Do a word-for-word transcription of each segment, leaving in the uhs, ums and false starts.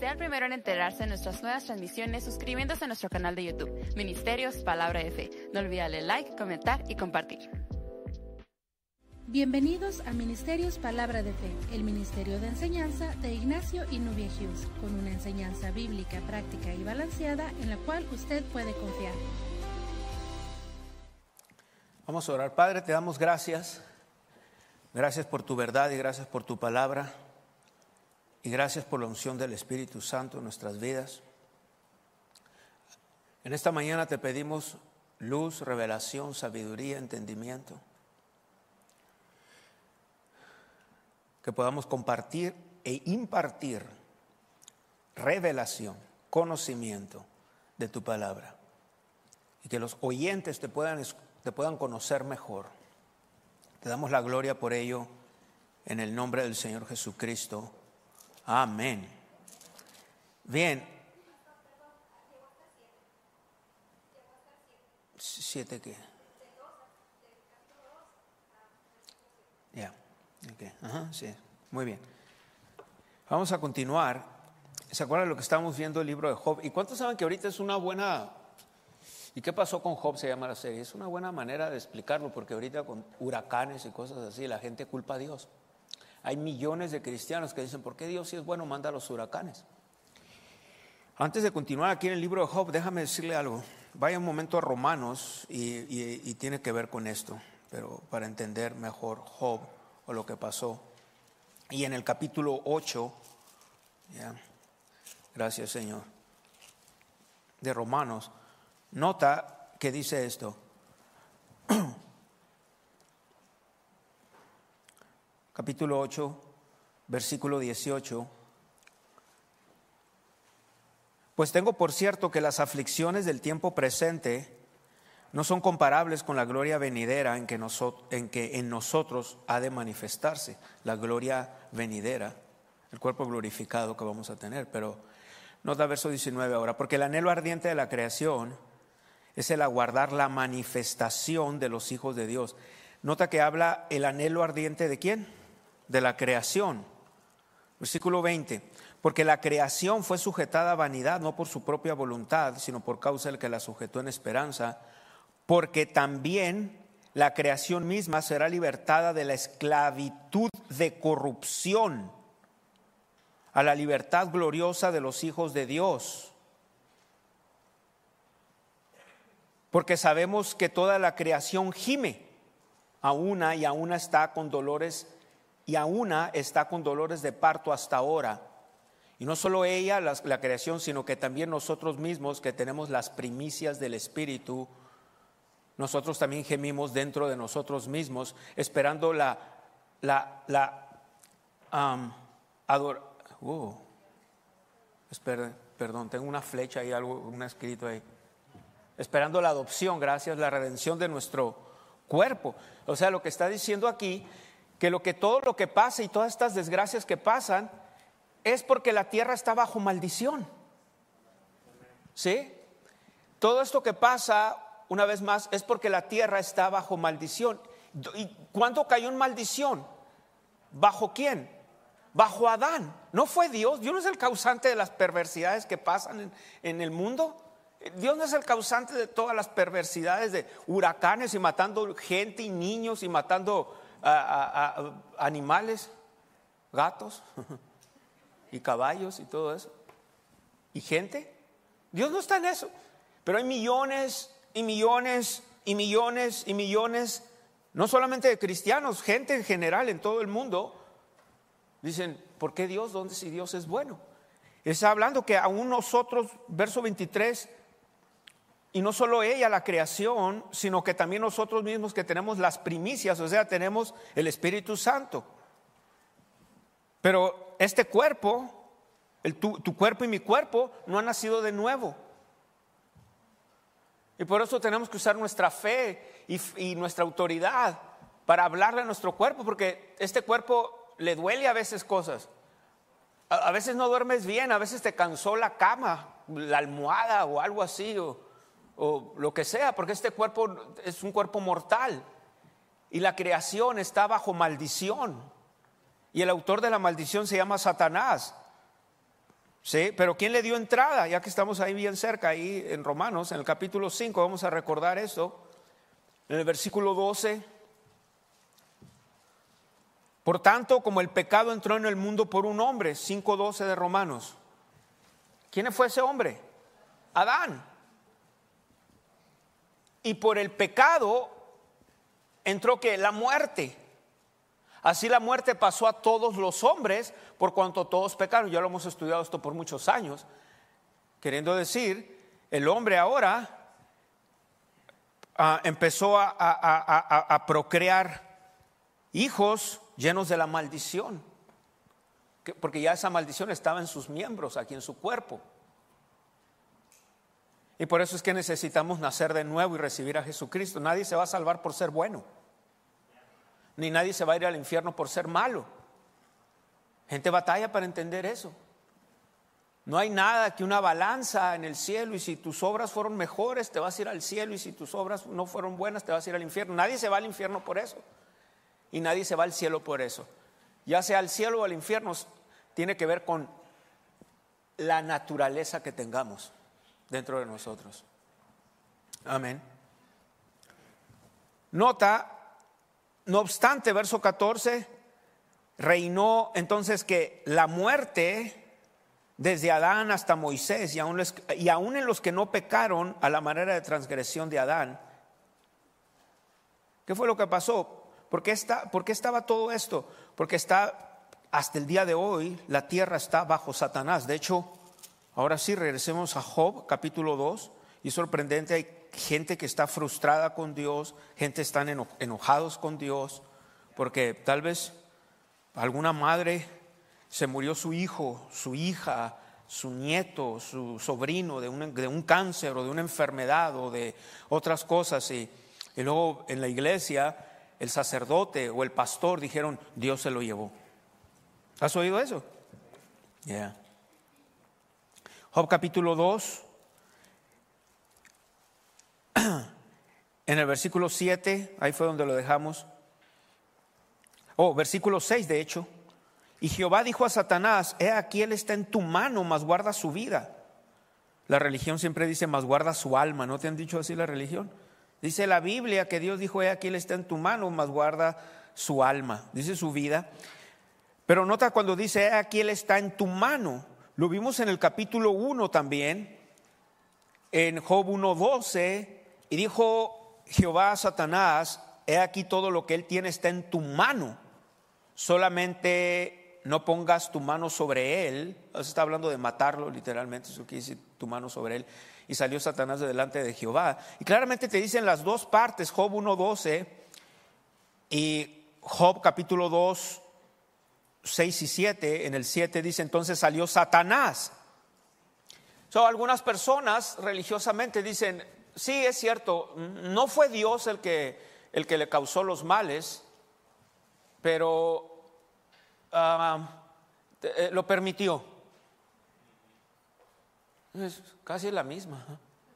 Sea el primero en enterarse de nuestras nuevas transmisiones suscribiéndose a nuestro canal de YouTube, Ministerios Palabra de Fe. No olvide darle like, comentar y compartir. Bienvenidos a Ministerios Palabra de Fe, el ministerio de enseñanza de Ignacio y Nubia Hughes, con una enseñanza bíblica, práctica y balanceada en la cual usted puede confiar. Vamos a orar. Padre, te damos gracias. Gracias por tu verdad y gracias por tu palabra. Y gracias por la unción del Espíritu Santo en nuestras vidas. En esta mañana te pedimos luz, revelación, sabiduría, entendimiento. Que podamos compartir e impartir revelación, conocimiento de tu palabra. Y que los oyentes te puedan, te puedan conocer mejor. Te damos la gloria por ello en el nombre del Señor Jesucristo. Amén. Bien. ¿Siete qué? Ya. Yeah. Okay. Ajá, sí. Muy bien. Vamos a continuar. ¿Se acuerdan de lo que estábamos viendo el libro de Job? ¿Y cuántos saben que ahorita es una buena... ¿Y qué pasó con Job? Se llama la serie. Es una buena manera de explicarlo, porque ahorita con huracanes y cosas así, la gente culpa a Dios. Hay millones de cristianos que dicen, ¿por qué Dios, si es bueno, manda a los huracanes? Antes de continuar aquí en el libro de Job, déjame decirle algo. Vaya un momento a Romanos y, y, y tiene que ver con esto, pero para entender mejor Job o lo que pasó. Y en el capítulo ocho, ya, gracias Señor, de Romanos, nota que dice esto. Capítulo ocho, versículo dieciocho. Pues tengo por cierto que las aflicciones del tiempo presente no son comparables con la gloria venidera en que, nosotros, en que en nosotros ha de manifestarse. La gloria venidera, el cuerpo glorificado que vamos a tener. Pero nota verso diecinueve ahora. Porque el anhelo ardiente de la creación es el aguardar la manifestación de los hijos de Dios. Nota que habla el anhelo ardiente ¿de quién? De la creación. Versículo veinte. Porque la creación fue sujetada a vanidad, no por su propia voluntad, sino por causa del que la sujetó en esperanza. Porque también la creación misma será libertada de la esclavitud de corrupción a la libertad gloriosa de los hijos de Dios. Porque sabemos que toda la creación gime, a una y a una está con dolores, y a una está con dolores de parto hasta ahora. Y no solo ella, la, la creación, sino que también nosotros mismos, que tenemos las primicias del Espíritu, nosotros también gemimos dentro de nosotros mismos, esperando la, la, la um, ador, uh, espera, perdón, tengo una flecha ahí, algo, un escrito ahí. Esperando la adopción, gracias, la redención de nuestro cuerpo. O sea, lo que está diciendo aquí, que lo que todo lo que pasa y todas estas desgracias que pasan es porque la tierra está bajo maldición. ¿Sí? Todo esto que pasa, una vez más, es porque la tierra está bajo maldición. ¿Y cuándo cayó en maldición? ¿Bajo quién? Bajo Adán. ¿No fue Dios? ¿Dios no es el causante de las perversidades que pasan en, en el mundo? Dios no es el causante de todas las perversidades de huracanes y matando gente y niños y matando a, a, a animales, gatos y caballos y todo eso. ¿Y gente? Dios no está en eso. Pero hay millones y millones y millones y millones, no solamente de cristianos, gente en general en todo el mundo. Dicen, ¿por qué Dios? ¿Dónde si Dios es bueno? Está hablando que aún nosotros, verso veintitrés, y no solo ella, la creación, sino que también nosotros mismos que tenemos las primicias, o sea, tenemos el Espíritu Santo. Pero este cuerpo, el, tu, tu cuerpo y mi cuerpo, no han nacido de nuevo. Y por eso tenemos que usar nuestra fe y, y nuestra autoridad para hablarle a nuestro cuerpo, porque este cuerpo le duele a veces cosas. A, a veces no duermes bien, a veces te cansó la cama, la almohada o algo así, o, o lo que sea, porque este cuerpo es un cuerpo mortal y la creación está bajo maldición. Y el autor de la maldición se llama Satanás. Sí, pero ¿quién le dio entrada? Ya que estamos ahí bien cerca, ahí en Romanos, en el capítulo cinco, vamos a recordar esto. En el versículo doce. Por tanto, como el pecado entró en el mundo por un hombre, cinco doce de Romanos. ¿Quién fue ese hombre? Adán. Y por el pecado entró que la muerte. Así la muerte pasó a todos los hombres por cuanto todos pecaron. Ya lo hemos estudiado esto por muchos años. Queriendo decir, el hombre ahora uh, empezó a, a, a, a, a procrear hijos llenos de la maldición. Porque ya esa maldición estaba en sus miembros, aquí en su cuerpo. Y por eso es que necesitamos nacer de nuevo y recibir a Jesucristo. Nadie se va a salvar por ser bueno, ni nadie se va a ir al infierno por ser malo. Gente batalla para entender eso. No hay nada que una balanza en el cielo, y si tus obras fueron mejores te vas a ir al cielo, y si tus obras no fueron buenas te vas a ir al infierno. Nadie se va al infierno por eso, y nadie se va al cielo por eso. Ya sea al cielo o al infierno, tiene que ver con la naturaleza que tengamos dentro de nosotros. Amén. Nota, no obstante, verso catorce, reinó entonces que la muerte desde Adán hasta Moisés, y aún, les, y aún en los que no pecaron a la manera de transgresión de Adán. ¿Qué fue lo que pasó? ¿Por qué, está, ¿Por qué estaba todo esto? Porque está, hasta el día de hoy, la tierra está bajo Satanás. De hecho, ahora sí, regresemos a Job, capítulo dos. Y es sorprendente, hay gente que está frustrada con Dios, gente están eno, enojados con Dios, porque tal vez alguna madre se murió su hijo, su hija, su nieto, su sobrino de un, de un cáncer o de una enfermedad o de otras cosas. Y, y luego en la iglesia el sacerdote o el pastor dijeron, Dios se lo llevó. ¿Has oído eso? Yeah. Job capítulo dos, en el versículo siete, ahí fue donde lo dejamos. Oh, versículo seis de hecho. Y Jehová dijo a Satanás, he aquí él está en tu mano, mas guarda su vida. La religión siempre dice, mas guarda su alma. ¿No te han dicho así la religión? Dice la Biblia que Dios dijo, he aquí él está en tu mano, mas guarda su alma. Dice su vida. Pero nota cuando dice, he aquí él está en tu mano. Lo vimos en el capítulo uno también, en Job uno doce, y dijo Jehová a Satanás, he aquí todo lo que él tiene está en tu mano, solamente no pongas tu mano sobre él. Eso está hablando de matarlo literalmente, eso quiere decir tu mano sobre él. Y salió Satanás de delante de Jehová. Y claramente te dicen las dos partes, Job uno doce y Job capítulo dos, seis y siete. En el siete dice, entonces salió Satanás. So, algunas personas religiosamente dicen, sí, es cierto, no fue Dios el que, el que le causó los males, pero uh, te, eh, lo permitió. Es casi la misma.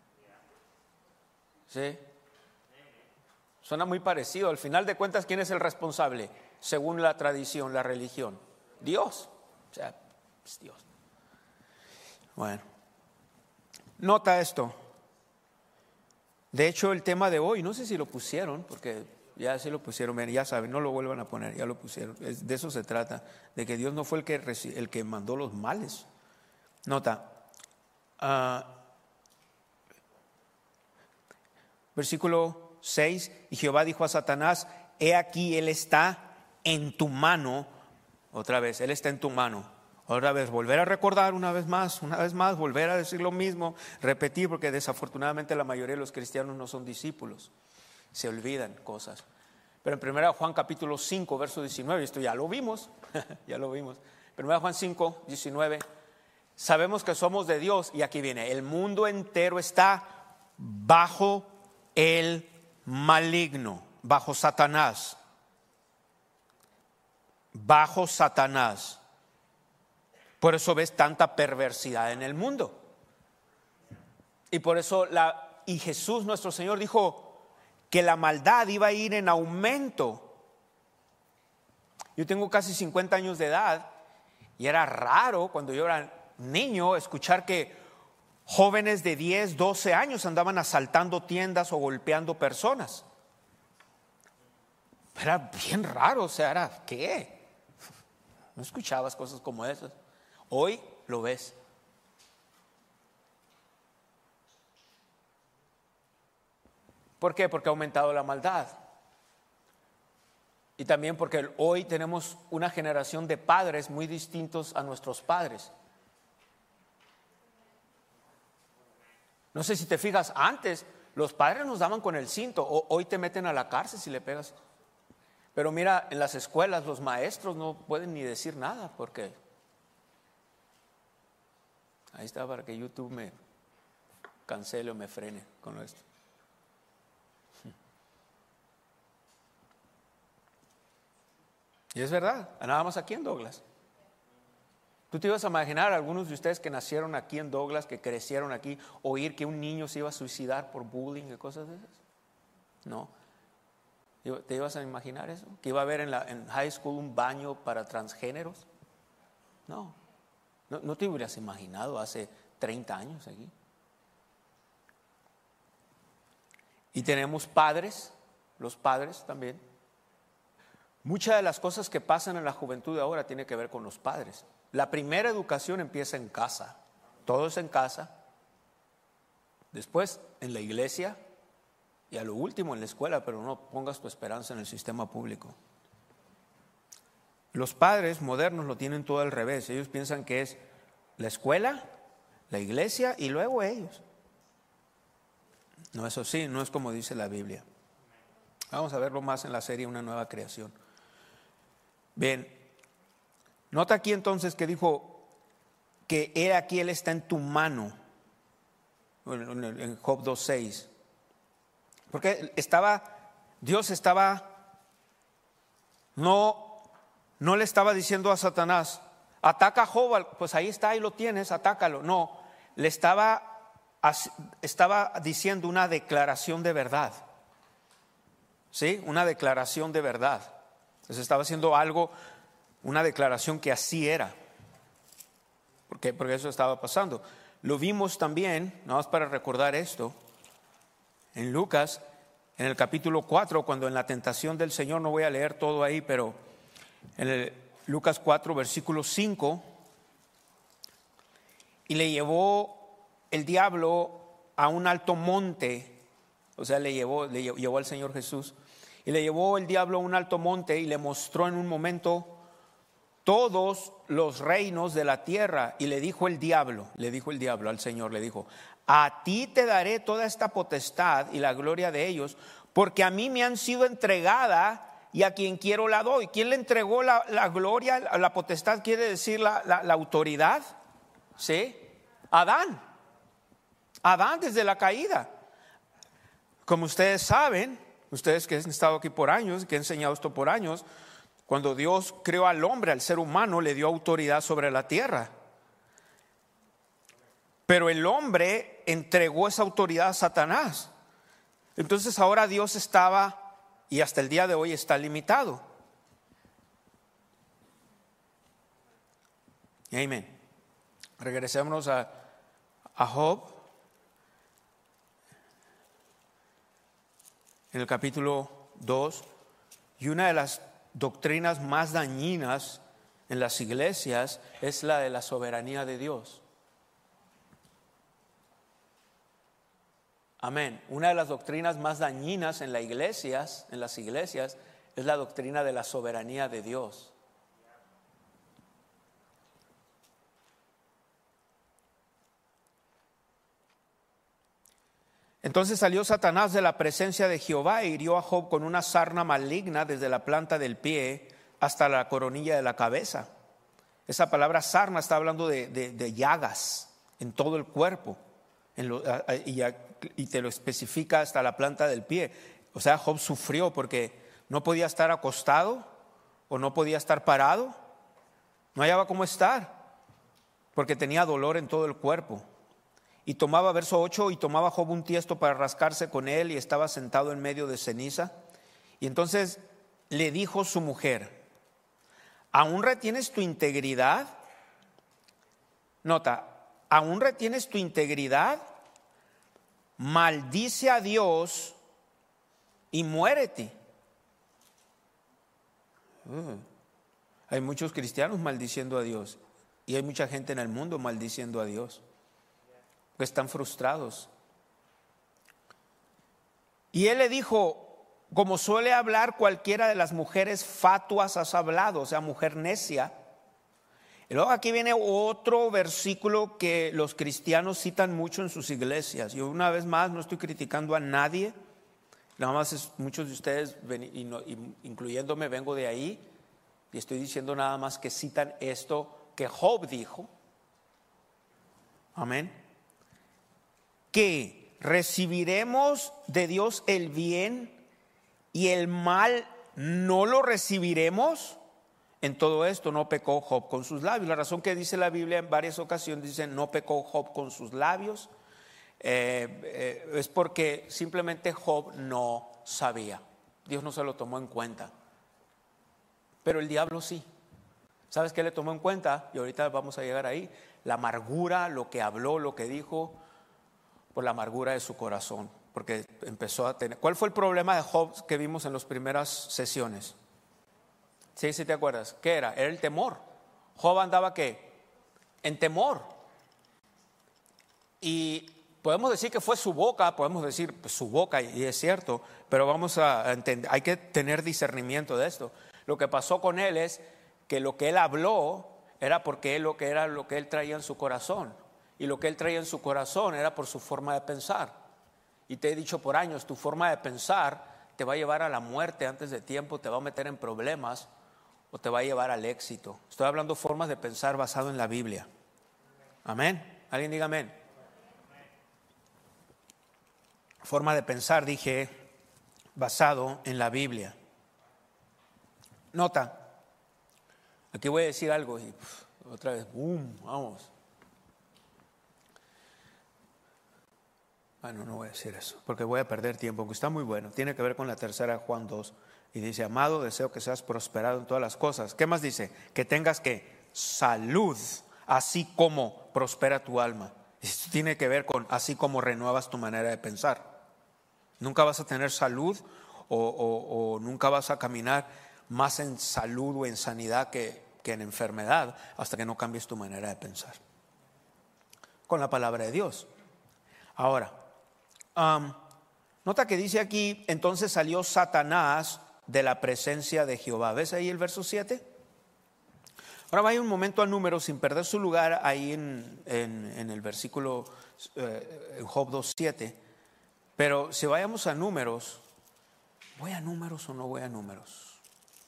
Sí. Suena muy parecido. Al final de cuentas, ¿quién es el responsable? Según la tradición, la religión. Dios. O sea, es Dios. Bueno. Nota esto. De hecho, el tema de hoy, no sé si lo pusieron, porque ya sí lo pusieron, ya saben, no lo vuelvan a poner, ya lo pusieron. De eso se trata, de que Dios no fue el que, el que mandó los males. Nota. Uh, versículo seis, y Jehová dijo a Satanás, he aquí él está en tu mano. Otra vez, él está en tu mano. Otra vez, volver a recordar una vez más, una vez más, volver a decir lo mismo, repetir, porque desafortunadamente la mayoría de los cristianos no son discípulos, se olvidan cosas. Pero en primera Juan capítulo cinco, verso diecinueve, esto ya lo vimos, ya lo vimos. primera Juan cinco, diecinueve. Sabemos que somos de Dios, y aquí viene, el mundo entero está bajo el maligno, bajo Satanás, bajo Satanás. Por eso ves tanta perversidad en el mundo. Y por eso la, y Jesús nuestro Señor dijo que la maldad iba a ir en aumento. Yo tengo casi cincuenta años de edad, y era raro cuando yo era niño escuchar que jóvenes de diez, doce años andaban asaltando tiendas o golpeando personas. Era bien raro, o sea, era, ¿qué? No escuchabas cosas como esas. Hoy lo ves. ¿Por qué? Porque ha aumentado la maldad. Y también porque hoy tenemos una generación de padres muy distintos a nuestros padres. No sé si te fijas, antes los padres nos daban con el cinto, o hoy te meten a la cárcel si le pegas. Pero mira, en las escuelas los maestros no pueden ni decir nada porque... Ahí está, para que YouTube me cancele o me frene con esto. Y es verdad, nada más aquí en Douglas. ¿Tú te ibas a imaginar, algunos de ustedes que nacieron aquí en Douglas, que crecieron aquí, oír que un niño se iba a suicidar por bullying y cosas de esas? No. ¿Te ibas a imaginar eso? ¿Que iba a haber en, la, en high school un baño para transgéneros? No. no. No te hubieras imaginado hace treinta años aquí. Y tenemos padres, los padres también. Muchas de las cosas que pasan en la juventud de ahora tienen que ver con los padres. La primera educación empieza en casa, todo es en casa, después en la iglesia y a lo último en la escuela, pero no pongas tu esperanza en el sistema público. Los padres modernos lo tienen todo al revés, ellos piensan que es la escuela, la iglesia y luego ellos. No, eso sí, no es como dice la Biblia. Vamos a verlo más en la serie Una Nueva Creación. Bien, nota aquí entonces que dijo que he aquí él está en tu mano, en Job dos seis. Porque estaba, Dios estaba, no, no le estaba diciendo a Satanás, ataca a Job, pues ahí está, ahí lo tienes, atácalo. No, le estaba, estaba diciendo una declaración de verdad. ¿Sí? Una declaración de verdad. Entonces estaba haciendo algo, una declaración que así era. ¿Por qué? Porque eso estaba pasando. Lo vimos también, nada más para recordar esto, en Lucas, en el capítulo cuatro, cuando en la tentación del Señor, no voy a leer todo ahí, pero en el Lucas cuatro, versículo cinco, y le llevó el diablo a un alto monte, o sea, le llevó, le llevó al Señor Jesús, y le llevó el diablo a un alto monte y le mostró en un momento todos los reinos de la tierra. Y le dijo el diablo, le dijo el diablo al Señor, le dijo, a ti te daré toda esta potestad y la gloria de ellos, porque a mí me han sido entregada y a quien quiero la doy. ¿Quién le entregó la, la gloria? La potestad quiere decir la, la, la autoridad. ¿Sí? Adán. Adán desde la caída. Como ustedes saben, ustedes que han estado aquí por años, que han enseñado esto por años, cuando Dios creó al hombre, al ser humano, le dio autoridad sobre la tierra. Pero el hombre entregó esa autoridad a Satanás. Entonces ahora Dios estaba, y hasta el día de hoy está limitado. Amén. Regresémonos a, a Job. En el capítulo dos, y una de las doctrinas más dañinas en las iglesias es la de la soberanía de Dios. Amén. Una de las doctrinas más dañinas en las iglesias, en las iglesias, es la doctrina de la soberanía de Dios. Entonces salió Satanás de la presencia de Jehová e hirió a Job con una sarna maligna desde la planta del pie hasta la coronilla de la cabeza. Esa palabra sarna está hablando de, de, de llagas en todo el cuerpo, en lo, y, y te lo especifica hasta la planta del pie. O sea, Job sufrió porque no podía estar acostado o no podía estar parado, no hallaba cómo estar porque tenía dolor en todo el cuerpo. Y tomaba, verso ocho, y tomaba Job un tiesto para rascarse con él y estaba sentado en medio de ceniza. Y entonces le dijo su mujer, ¿aún retienes tu integridad? Nota, ¿aún retienes tu integridad? Maldice a Dios y muérete. Uh, hay muchos cristianos maldiciendo a Dios y hay mucha gente en el mundo maldiciendo a Dios, que están frustrados. Y él le dijo, como suele hablar cualquiera de las mujeres fatuas has hablado, o sea, mujer necia. Y luego aquí viene otro versículo que los cristianos citan mucho en sus iglesias. Yo una vez más no estoy criticando a nadie, nada más es, muchos de ustedes, y no, incluyéndome, vengo de ahí, y estoy diciendo nada más que citan esto que Job dijo. Amén. Que recibiremos de Dios el bien y el mal no lo recibiremos. En todo esto no pecó Job con sus labios. La razón que dice la Biblia en varias ocasiones dice no pecó Job con sus labios eh, eh, es porque simplemente Job no sabía. Dios no se lo tomó en cuenta, pero el diablo sí. ¿Sabes qué le tomó en cuenta? Y ahorita vamos a llegar ahí. La amargura, lo que habló, lo que dijo, por la amargura de su corazón, porque empezó a tener. ¿Cuál fue el problema de Job que vimos en las primeras sesiones? Sí, sí te acuerdas. ¿Qué era? Era el temor. Job andaba ¿qué? En temor. Y podemos decir que fue su boca, podemos decir pues, su boca, y es cierto, pero vamos a entender, hay que tener discernimiento de esto. Lo que pasó con él es que lo que él habló era porque él, lo que era lo que él traía en su corazón. Y lo que él traía en su corazón era por su forma de pensar. Y te he dicho por años, tu forma de pensar te va a llevar a la muerte antes de tiempo, te va a meter en problemas o te va a llevar al éxito. Estoy hablando de formas de pensar basado en la Biblia. Amén. ¿Alguien diga amén? Forma de pensar, dije, basado en la Biblia. Nota, aquí voy a decir algo y uf, otra vez, boom, vamos. Bueno, no voy a decir eso, porque voy a perder tiempo, aunque está muy bueno. Tiene que ver con la tercera de Juan dos. Y dice, amado, deseo que seas prosperado en todas las cosas. ¿Qué más dice? Que tengas que salud, así como prospera tu alma. Esto tiene que ver con así como renuevas tu manera de pensar. Nunca vas a tener salud o, o, o nunca vas a caminar más en salud o en sanidad que, que en enfermedad hasta que no cambies tu manera de pensar. Con la palabra de Dios. Ahora, um, nota que dice aquí, entonces salió Satanás de la presencia de Jehová. ¿Ves ahí el verso siete? Ahora vaya un momento a Números sin perder su lugar ahí en, en, en el versículo eh, en Job dos siete. Pero si vayamos a Números, ¿voy a Números o no voy a Números?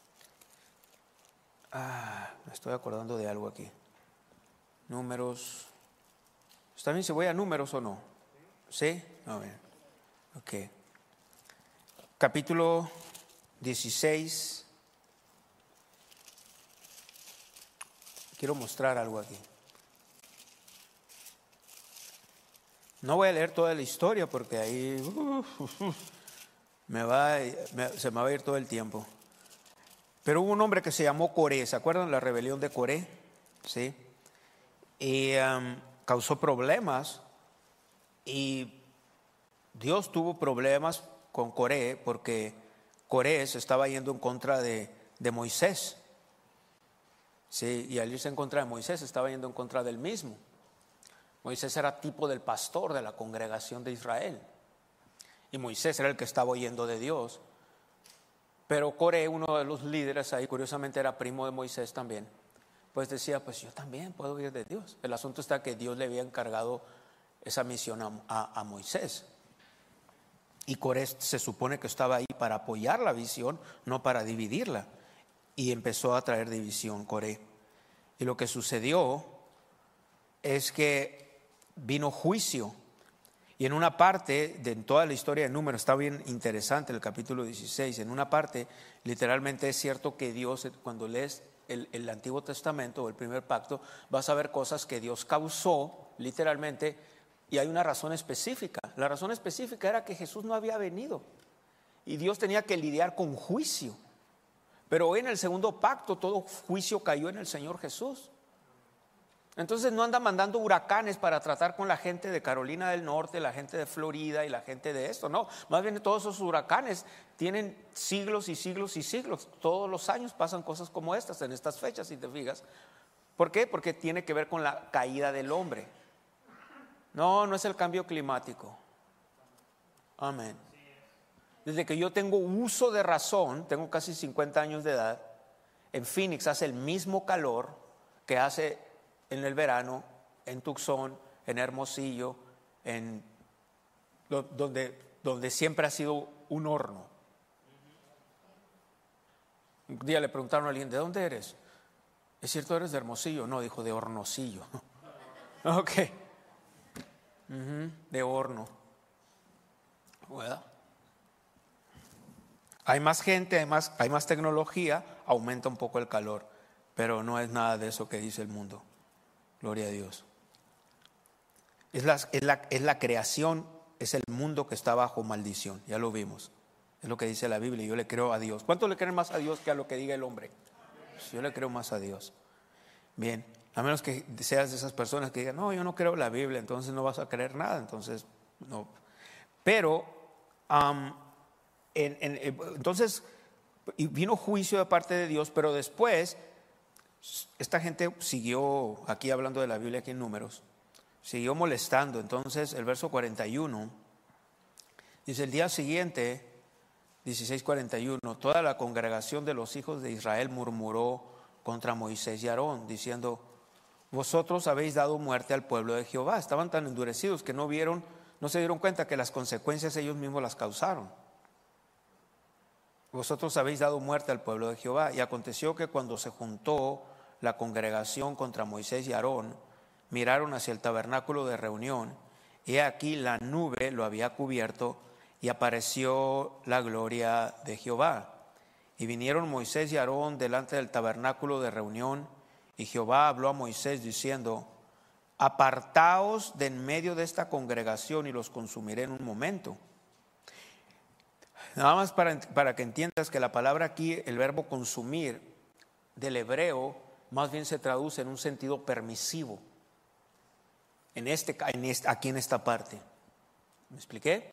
Ah, me estoy acordando de algo aquí. Números. ¿Está bien si voy a Números o no? ¿Sí? A ver. Ok. Capítulo dieciséis. Quiero mostrar algo aquí. No voy a leer toda la historia porque ahí uh, uh, uh, me va, me, se me va a ir todo el tiempo. Pero hubo un hombre que se llamó Coré. ¿Se acuerdan la rebelión de Coré? Sí. Y um, causó problemas. Y Dios tuvo problemas con Coré porque Coré se estaba yendo en contra de, de Moisés. Sí, y al irse en contra de Moisés estaba yendo en contra del mismo. Moisés era tipo del pastor de la congregación de Israel. Y Moisés era el que estaba oyendo de Dios. Pero Coré, uno de los líderes ahí, curiosamente era primo de Moisés también, pues decía, pues yo también puedo oír de Dios. El asunto está que Dios le había encargado esa misión a, a, a Moisés. Y Coré se supone que estaba ahí para apoyar la visión, no para dividirla. Y empezó a traer división Coré. Y lo que sucedió es que vino juicio. Y en una parte de en toda la historia de Números, está bien interesante el capítulo dieciséis, en una parte literalmente es cierto que Dios, cuando lees el, el Antiguo Testamento o el primer pacto, vas a ver cosas que Dios causó literalmente y hay una razón específica. La razón específica era que Jesús no había venido y Dios tenía que lidiar con juicio. Pero hoy en el segundo pacto todo juicio cayó en el Señor Jesús. Entonces no anda mandando huracanes para tratar con la gente de Carolina del Norte, la gente de Florida y la gente de esto. No, más bien todos esos huracanes tienen siglos y siglos y siglos. Todos los años pasan cosas como estas en estas fechas, si te fijas. ¿Por qué? Porque tiene que ver con la caída del hombre. No, no es el cambio climático. Amén. Desde que yo tengo uso de razón, tengo casi cincuenta años de edad, en Phoenix hace el mismo calor que hace en el verano, en Tucson, en Hermosillo, en lo, donde, donde siempre ha sido un horno. Un día le preguntaron a alguien, ¿de dónde eres? ¿Es cierto eres de Hermosillo? No, dijo de Hornosillo. Ok. Uh-huh. De horno. Well, hay más gente, hay más, hay más tecnología, aumenta un poco el calor, pero no es nada de eso que dice el mundo. Gloria a Dios. Es la, es, la, es la creación, es el mundo que está bajo maldición, ya lo vimos. Es lo que dice la Biblia, yo le creo a Dios. ¿Cuántos le creen más a Dios que a lo que diga el hombre? Yo le creo más a Dios. Bien, a menos que seas de esas personas que digan, no, yo no creo la Biblia, entonces no vas a creer nada, entonces no. Pero, um, en, en, entonces, vino juicio de parte de Dios, pero después, esta gente siguió, aquí hablando de la Biblia, aquí en Números, siguió molestando. Entonces, el verso cuarenta y uno, dice, el día siguiente, dieciséis cuarenta y uno, toda la congregación de los hijos de Israel murmuró contra Moisés y Aarón, diciendo, vosotros habéis dado muerte al pueblo de Jehová. Estaban tan endurecidos que no vieron, no se dieron cuenta que las consecuencias ellos mismos las causaron. Vosotros habéis dado muerte al pueblo de Jehová. Y aconteció que cuando se juntó la congregación contra Moisés y Aarón, miraron hacia el tabernáculo de reunión, y aquí la nube lo había cubierto, y apareció la gloria de Jehová. Y vinieron Moisés y Aarón delante del tabernáculo de reunión, y Jehová habló a Moisés diciendo, apartaos de en medio de esta congregación y los consumiré en un momento. Nada más para, para que entiendas que la palabra aquí, el verbo consumir, del hebreo, más bien se traduce en un sentido permisivo. En este, en este, aquí en esta parte. ¿Me expliqué?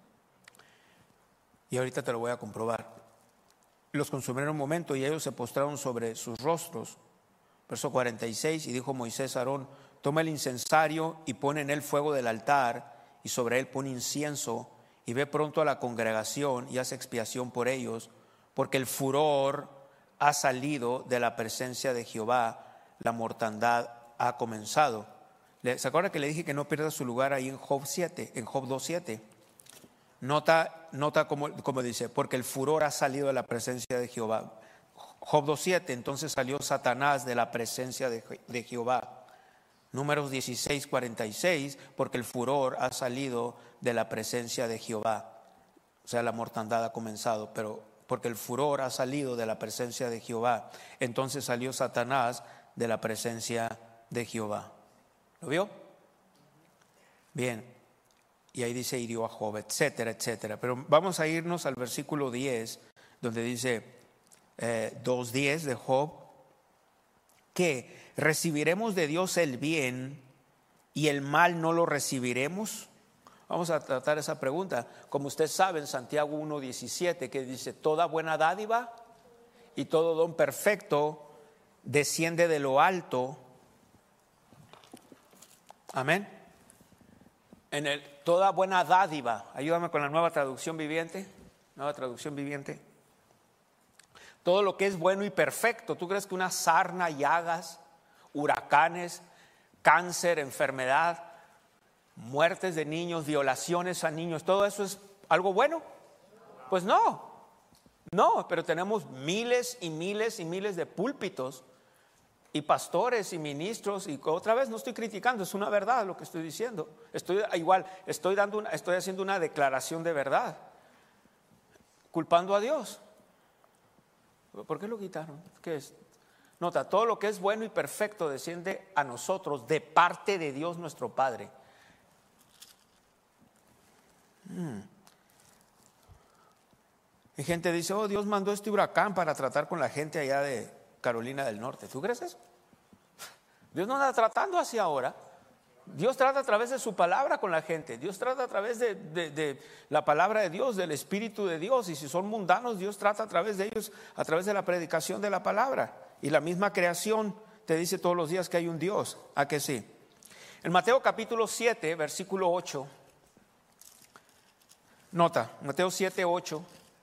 Y ahorita te lo voy a comprobar. Los consumieron un momento y ellos se postraron sobre sus rostros. Verso cuarenta y seis, y dijo Moisés a Aarón, toma el incensario y pon en él fuego del altar, y sobre él pon incienso, y ve pronto a la congregación y haz expiación por ellos, porque el furor ha salido de la presencia de Jehová, la mortandad ha comenzado. ¿Se acuerda que le dije que no pierda su lugar ahí en Job siete, en Job dos siete? Nota, nota como, como dice, porque el furor ha salido de la presencia de Jehová. Job dos siete, entonces salió Satanás de la presencia de, de Jehová. Números dieciséis cuarenta y seis, porque el furor ha salido de la presencia de Jehová. O sea, la mortandad ha comenzado, pero porque el furor ha salido de la presencia de Jehová, entonces salió Satanás de la presencia de Jehová. ¿Lo vio? Bien. Y ahí dice, hirió a Job, etcétera, etcétera. Pero vamos a irnos al versículo diez, donde dice eh, dos diez de Job, que recibiremos de Dios el bien y el mal no lo recibiremos. Vamos a tratar esa pregunta. Como usted sabe, en Santiago uno diecisiete, que dice, toda buena dádiva y todo don perfecto desciende de lo alto. Amén. En el, toda buena dádiva, ayúdame con la nueva traducción viviente, nueva traducción viviente. Todo lo que es bueno y perfecto. ¿Tú crees que una sarna, llagas, huracanes, cáncer, enfermedad, muertes de niños, violaciones a niños, todo eso es algo bueno? Pues no, no, pero tenemos miles y miles y miles de púlpitos y pastores y ministros, y otra vez no estoy criticando, es una verdad lo que estoy diciendo. Estoy igual, estoy dando una, estoy haciendo una declaración de verdad, culpando a Dios. ¿Por qué lo quitaron? ¿Qué es? Nota, todo lo que es bueno y perfecto desciende a nosotros de parte de Dios nuestro Padre. Hmm. Y gente dice, oh, Dios mandó este huracán para tratar con la gente allá de Carolina del Norte. ¿Tú crees eso? Dios no anda tratando así ahora. Dios trata a través de su palabra con la gente. Dios trata a través de, de, de la palabra de Dios, del Espíritu de Dios. Y si son mundanos, Dios trata a través de ellos, a través de la predicación de la palabra. Y la misma creación te dice todos los días que hay un Dios. ¿A que sí? En Mateo capítulo siete, versículo ocho. Nota, Mateo siete, ocho.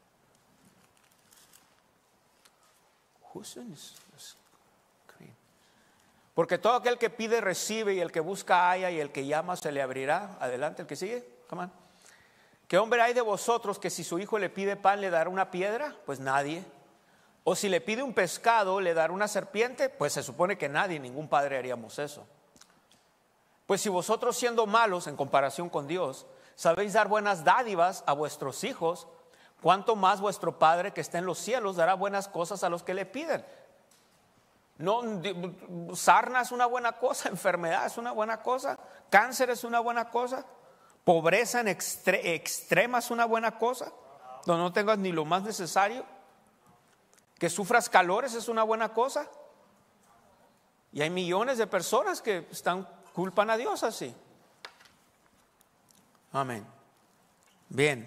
Porque todo aquel que pide recibe, y el que busca halla, y el que llama se le abrirá. Adelante, el que sigue, come on. ¿Qué hombre hay de vosotros que si su hijo le pide pan le dará una piedra? Pues nadie. O si le pide un pescado le dará una serpiente? Pues se supone que nadie, ningún padre haríamos eso. Pues si vosotros, siendo malos en comparación con Dios, sabéis dar buenas dádivas a vuestros hijos, ¿cuánto más vuestro Padre que está en los cielos dará buenas cosas a los que le piden? No, sarna es una buena cosa, enfermedad es una buena cosa, cáncer es una buena cosa, pobreza en extre, extrema es una buena cosa, donde no tengas ni lo más necesario, que sufras calores es una buena cosa. Y hay millones de personas que están culpan a Dios así. Amén. Bien.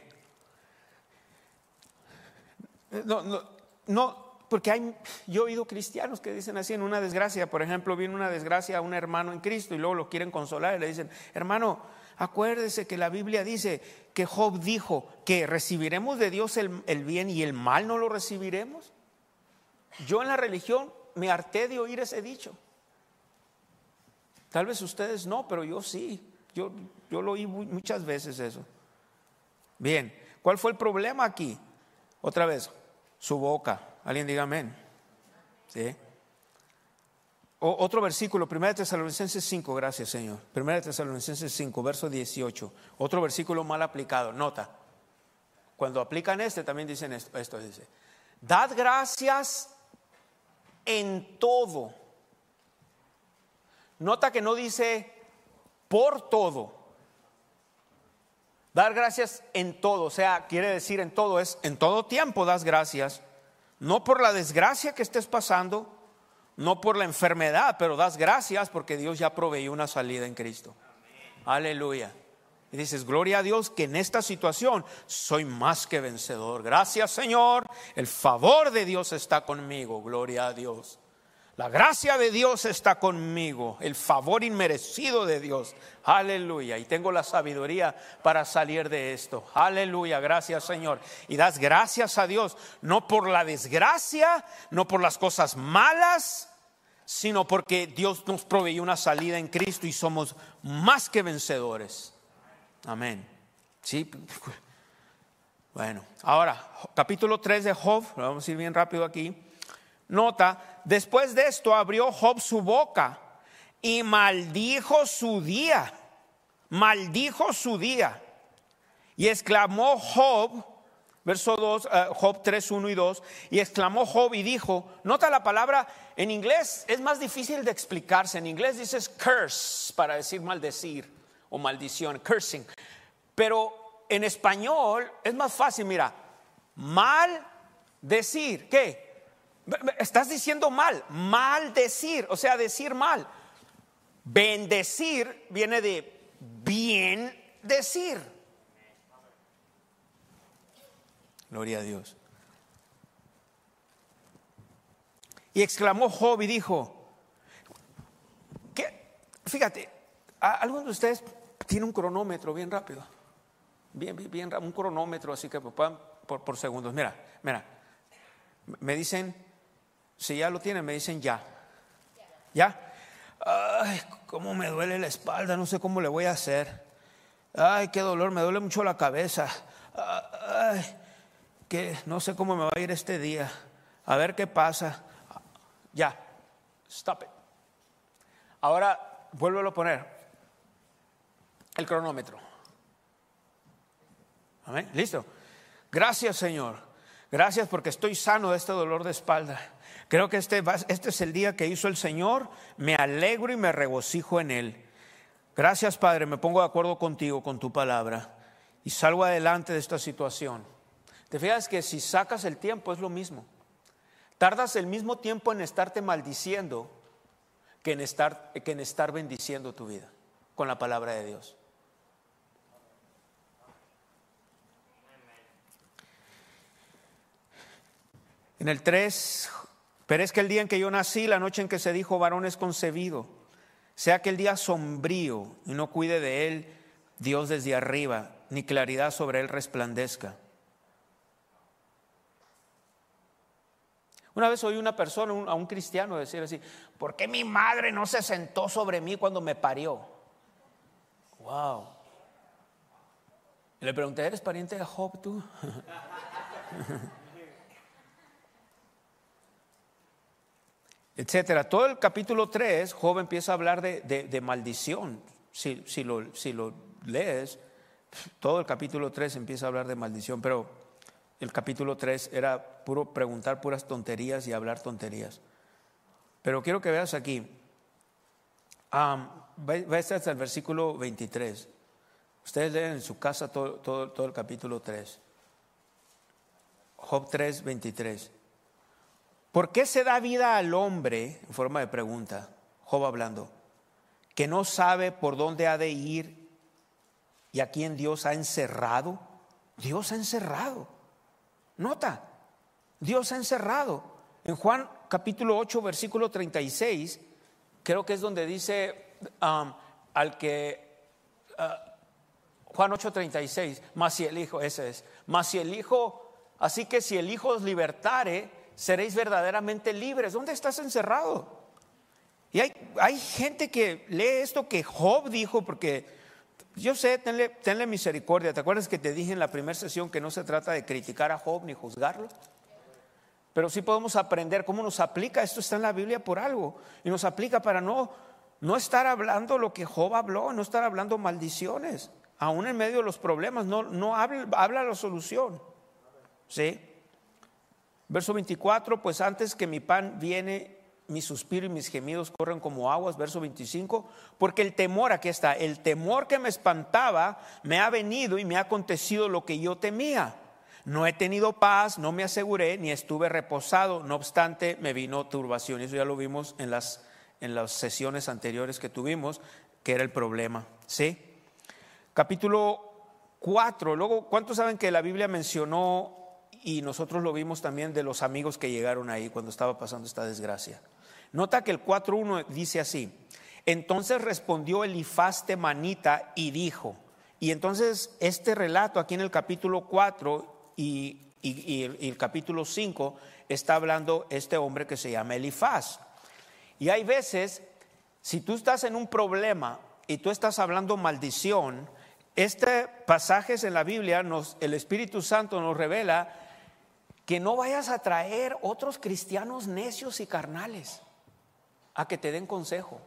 No, no, no, porque hay, yo he oído cristianos que dicen así en una desgracia. Por ejemplo, viene una desgracia a un hermano en Cristo y luego lo quieren consolar y le dicen: hermano, acuérdese que la Biblia dice que Job dijo que recibiremos de Dios el, el bien y el mal no lo recibiremos. Yo en la religión me harté de oír ese dicho. Tal vez ustedes no, pero yo sí. Yo, yo lo oí muchas veces eso. Bien, ¿cuál fue el problema aquí? Otra vez, su boca. Alguien diga amén. ¿Sí? O, otro versículo, primera de Tesalonicenses cinco, gracias Señor. primera de Tesalonicenses cinco, verso dieciocho. Otro versículo mal aplicado, nota. Cuando aplican este también dicen esto, esto dice: dad gracias en todo. Nota que no dice por todo. Dar gracias en todo, o sea, quiere decir en todo, es en todo tiempo das gracias. No por la desgracia que estés pasando, no por la enfermedad, pero das gracias porque Dios ya proveyó una salida en Cristo. Amén. Aleluya. Y dices: gloria a Dios que en esta situación soy más que vencedor. Gracias Señor, el favor de Dios está conmigo. Gloria a Dios. La gracia de Dios está conmigo, el favor inmerecido de Dios. Aleluya. Y tengo la sabiduría para salir de esto. Aleluya. Gracias Señor. Y das gracias a Dios, no por la desgracia, no por las cosas malas, sino porque Dios nos proveyó una salida en Cristo y somos más que vencedores. Amén. Sí. Bueno, ahora capítulo tres de Job. Vamos a ir bien rápido aquí. Nota, después de esto abrió Job su boca y maldijo su día, maldijo su día. Y exclamó Job, verso dos, uh, Job tres, uno y dos, y exclamó Job y dijo, nota la palabra, en inglés es más difícil de explicarse, en inglés dices curse para decir maldecir o maldición, cursing, pero en español es más fácil, mira, maldecir, ¿qué? Estás diciendo mal, maldecir, o sea, decir mal. Bendecir viene de bien decir. Gloria a Dios. Y exclamó Job y dijo, ¿qué? Fíjate, algunos de ustedes tienen un cronómetro bien rápido, bien, bien, bien un cronómetro así que puedan por, por segundos. Mira, mira, me dicen. Si ya lo tienen, me dicen ya. ¿Ya? Ay, cómo me duele la espalda, no sé cómo le voy a hacer. Ay, qué dolor, me duele mucho la cabeza. Ay, que no sé cómo me va a ir este día. A ver qué pasa. Ya, stop it. Ahora, vuélvelo a poner. El cronómetro. Amén, listo. Gracias, Señor. Gracias porque estoy sano de este dolor de espalda. Creo que este, este es el día que hizo el Señor. Me alegro y me regocijo en Él. Gracias, Padre, me pongo de acuerdo contigo, con tu palabra, y salgo adelante de esta situación. Te fijas que si sacas el tiempo es lo mismo. Tardas el mismo tiempo en estarte maldiciendo que en estar, que en estar bendiciendo tu vida con la palabra de Dios. En el tres, pero es que el día en que yo nací, la noche en que se dijo varón es concebido, sea que el día sombrío y no cuide de él Dios desde arriba, ni claridad sobre él resplandezca. Una vez oí una persona, un, a un cristiano decir así: ¿por qué mi madre no se sentó sobre mí cuando me parió? Wow. Y le pregunté: ¿eres pariente de Job tú? Etcétera. Todo el capítulo tres, Job empieza a hablar de, de, de maldición. Si, si, lo, si lo lees, todo el capítulo tres empieza a hablar de maldición, pero el capítulo tres era puro preguntar puras tonterías y hablar tonterías. Pero quiero que veas aquí, um, va hasta el versículo veintitrés. Ustedes leen en su casa todo, todo, todo el capítulo tres. Job tres, veintitrés. ¿Por qué se da vida al hombre, en forma de pregunta, Job hablando, que no sabe por dónde ha de ir y a quién Dios ha encerrado? Dios ha encerrado. Nota, Dios ha encerrado. En Juan capítulo ocho, versículo treinta y seis, creo que es donde dice um, al que, uh, Juan ocho, treinta y seis, mas si el Hijo, ese es, mas si el Hijo, así que si el Hijo os libertare, seréis verdaderamente libres. ¿Dónde estás encerrado? Y hay, hay gente que lee esto que Job dijo, porque yo sé, tenle, tenle misericordia. ¿Te acuerdas que te dije en la primera sesión que no se trata de criticar a Job ni juzgarlo? Pero sí podemos aprender cómo nos aplica. Esto está en la Biblia por algo, y nos aplica para no, no estar hablando lo que Job habló, no estar hablando maldiciones, aún en medio de los problemas. No, no habla, habla la solución. ¿Sí? Verso veinticuatro, pues antes que mi pan viene, mi suspiro y mis gemidos corren como aguas. Verso veinticinco, porque el temor, aquí está, el temor que me espantaba me ha venido y me ha acontecido lo que yo temía. No he tenido paz, no me aseguré, ni estuve reposado, no obstante me vino turbación. Eso ya lo vimos en las, en las sesiones anteriores que tuvimos, que era el problema. ¿Sí? Capítulo cuatro, luego, ¿cuántos saben que la Biblia mencionó, y nosotros lo vimos también, de los amigos que llegaron ahí cuando estaba pasando esta desgracia? Nota que el cuatro uno dice así: entonces respondió Elifaz temanita y dijo. Y entonces este relato aquí en el capítulo cuatro y, y, y, el, y el capítulo cinco está hablando este hombre que se llama Elifaz. Y hay veces, si tú estás en un problema y tú estás hablando maldición, este pasajes en la Biblia, nos, el Espíritu Santo nos revela que no vayas a traer otros cristianos necios y carnales a que te den consejo.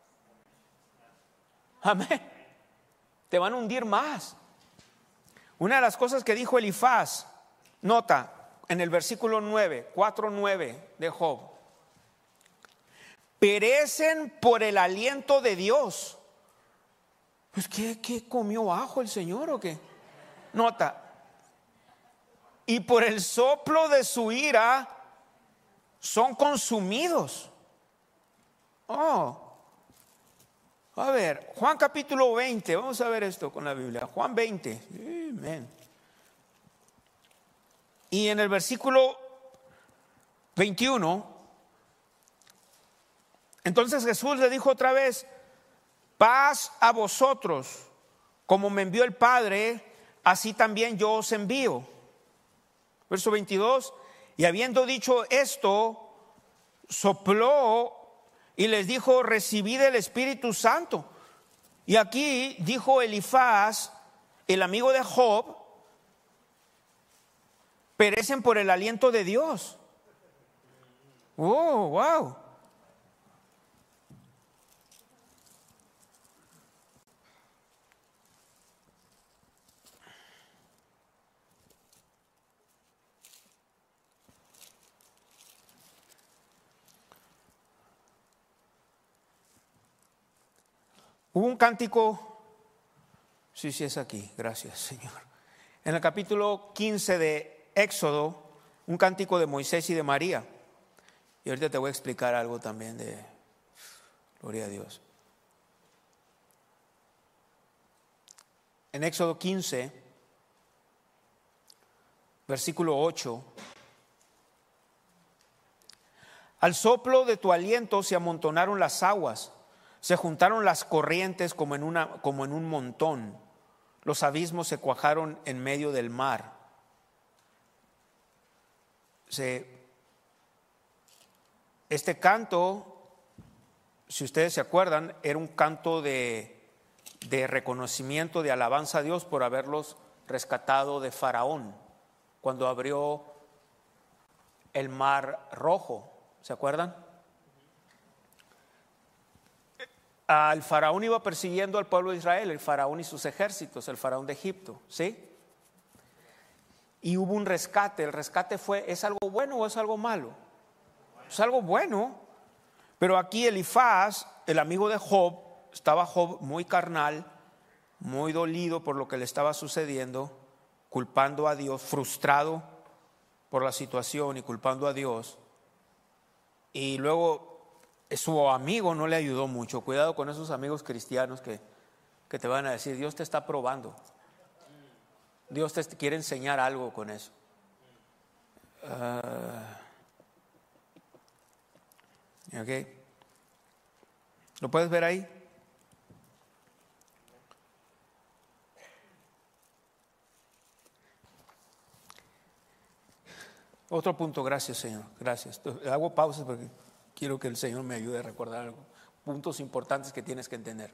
Amén. Te van a hundir más. Una de las cosas que dijo Elifaz, nota en el versículo nueve, cuatro nueve de Job: perecen por el aliento de Dios. Pues ¿qué, qué comió ajo el Señor o qué? Nota: y por el soplo de su ira son consumidos. Oh, a ver, Juan capítulo veinte, vamos a ver esto con la Biblia. Juan veinte, amén. Y en el versículo veintiuno, entonces Jesús le dijo otra vez: paz a vosotros, como me envió el Padre, así también yo os envío. Verso veintidós, y habiendo dicho esto, sopló y les dijo: recibid el Espíritu Santo. Y aquí dijo Elifaz, el amigo de Job, perecen por el aliento de Dios. Oh, wow. Hubo un cántico, sí, sí es aquí, gracias Señor. En el capítulo quince de Éxodo, un cántico de Moisés y de María. Y ahorita te voy a explicar algo también de Gloria a Dios. En Éxodo quince, versículo ocho. Al soplo de tu aliento se amontonaron las aguas, se juntaron las corrientes como en, una, como en un montón. Los abismos se cuajaron en medio del mar. Se, este canto, si ustedes se acuerdan, era un canto de, de reconocimiento, de alabanza a Dios por haberlos rescatado de Faraón, cuando abrió el mar rojo. ¿Se acuerdan? El faraón iba persiguiendo al pueblo de Israel, el faraón y sus ejércitos, el faraón de Egipto, ¿sí? Y hubo un rescate. El rescate fue, ¿es algo bueno o es algo malo? Es algo bueno. Pero aquí Elifaz, el amigo de Job, estaba Job muy carnal, muy dolido por lo que le estaba sucediendo, culpando a Dios, frustrado por la situación y culpando a Dios. Y luego su amigo no le ayudó mucho. Cuidado con esos amigos cristianos que, que te van a decir, Dios te está probando. Dios te quiere enseñar algo con eso. Uh, ok. ¿Lo puedes ver ahí? Otro punto, gracias Señor, gracias. Hago pausas porque quiero que el Señor me ayude a recordar algo. Puntos importantes que tienes que entender.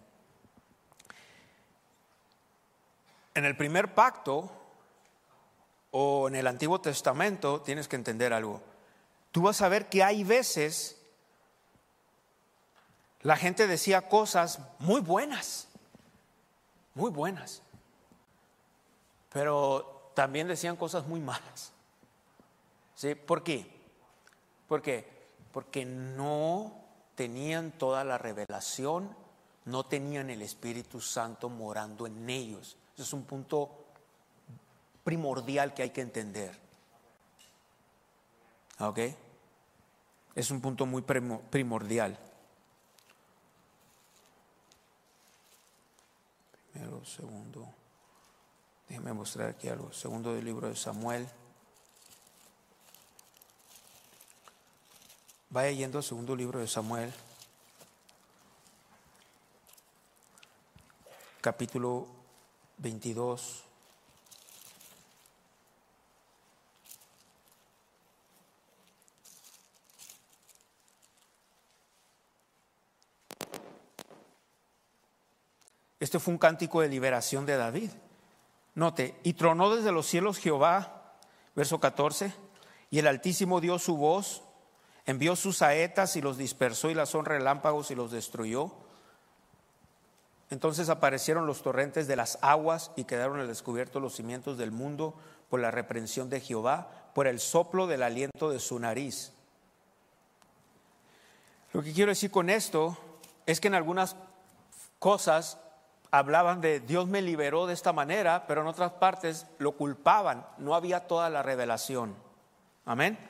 En el primer pacto o en el Antiguo Testamento tienes que entender algo. Tú vas a ver que hay veces la gente decía cosas muy buenas, muy buenas, pero también decían cosas muy malas. ¿Sí? ¿Por qué? ¿Por qué? Porque no tenían toda la revelación, no tenían el Espíritu Santo morando en ellos. Ese es un punto primordial que hay que entender. ¿Ok? Es un punto muy primordial. Primero, segundo. Déjenme mostrar aquí algo. Segundo del libro de Samuel. Vaya yendo al segundo libro de Samuel, capítulo veintidós. Este fue un cántico de liberación de David. Note, y tronó desde los cielos Jehová, verso catorce, y el Altísimo dio su voz, envió sus saetas y los dispersó y lanzó relámpagos y los destruyó. Entonces aparecieron los torrentes de las aguas y quedaron al descubierto los cimientos del mundo por la reprensión de Jehová, por el soplo del aliento de su nariz. Lo que quiero decir con esto es que en algunas cosas hablaban de Dios me liberó de esta manera, pero en otras partes lo culpaban, no había toda la revelación. Amén.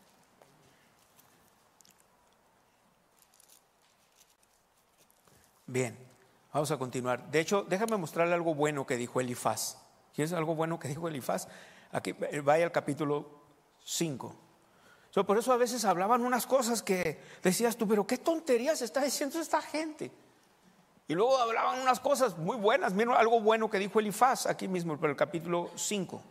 Bien, vamos a continuar. De hecho, déjame mostrarle algo bueno que dijo Elifaz. ¿Quieres algo bueno que dijo Elifaz? Aquí, vaya al capítulo cinco. So, por eso a veces hablaban unas cosas que decías tú, pero qué tonterías está diciendo esta gente. Y luego hablaban unas cosas muy buenas. Miren algo bueno que dijo Elifaz aquí mismo, por el capítulo cinco.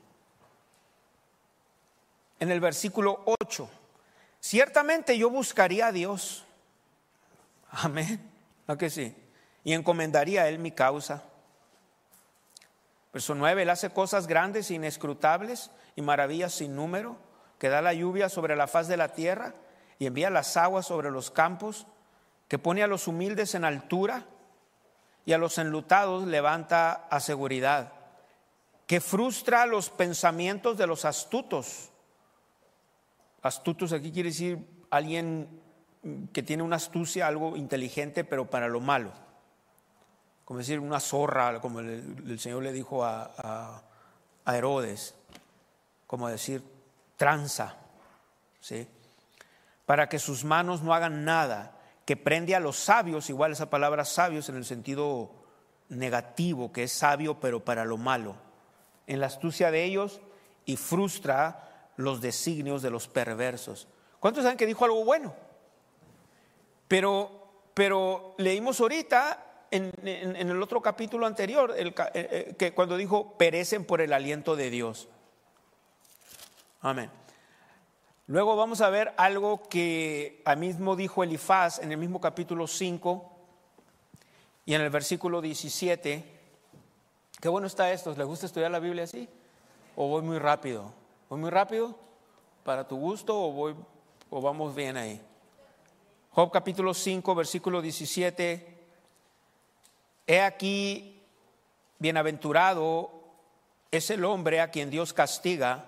En el versículo ocho. Ciertamente yo buscaría a Dios. Amén. ¿No que sí? Y encomendaría a Él mi causa. Verso nueve, Él hace cosas grandes e inescrutables y maravillas sin número, que da la lluvia sobre la faz de la tierra y envía las aguas sobre los campos, que pone a los humildes en altura y a los enlutados levanta a seguridad, que frustra los pensamientos de los astutos. Astutos aquí quiere decir alguien que tiene una astucia, algo inteligente, pero para lo malo. Como decir una zorra, como el, el Señor le dijo a, a, a Herodes, como decir tranza, ¿sí? Para que sus manos no hagan nada, que prende a los sabios, igual esa palabra sabios en el sentido negativo, que es sabio pero para lo malo, en la astucia de ellos, y frustra los designios de los perversos. ¿Cuántos saben que dijo algo bueno? Pero, pero leímos ahorita en, en, en el otro capítulo anterior, el, eh, que cuando dijo perecen por el aliento de Dios. Amén. Luego vamos a ver algo que a mismo dijo Elifaz en el mismo capítulo cinco y en el versículo diecisiete. Qué bueno está esto. ¿Les gusta estudiar la Biblia así? ¿O voy muy rápido? ¿Voy muy rápido para tu gusto o, voy, o vamos bien ahí? Job capítulo cinco, versículo diecisiete. He aquí, bienaventurado es el hombre a quien Dios castiga.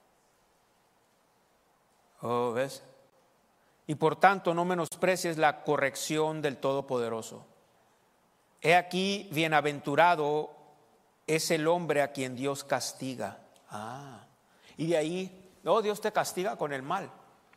Oh, ¿ves? Y por tanto no menosprecies la corrección del Todopoderoso. He aquí, bienaventurado es el hombre a quien Dios castiga. Ah, y de ahí, no, Dios te castiga con el mal.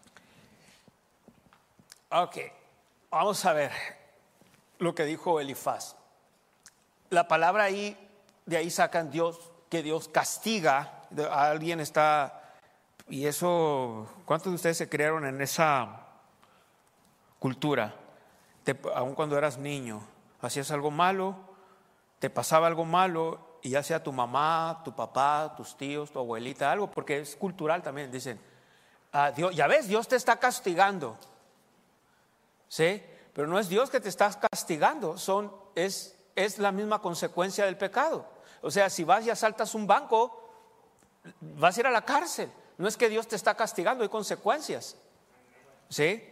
Ok, vamos a ver lo que dijo Elifaz. La palabra ahí, de ahí sacan Dios, que Dios castiga. Alguien está... Y eso, ¿cuántos de ustedes se criaron en esa cultura? Te, aun cuando eras niño, hacías algo malo, te pasaba algo malo, y ya sea tu mamá, tu papá, tus tíos, tu abuelita, algo, porque es cultural también, dicen, ah, Dios, ya ves, Dios te está castigando. ¿Sí? Pero no es Dios que te está castigando, son, es, es la misma consecuencia del pecado. O sea, si vas y asaltas un banco, vas a ir a la cárcel. No es que Dios te está castigando, hay consecuencias. ¿Sí?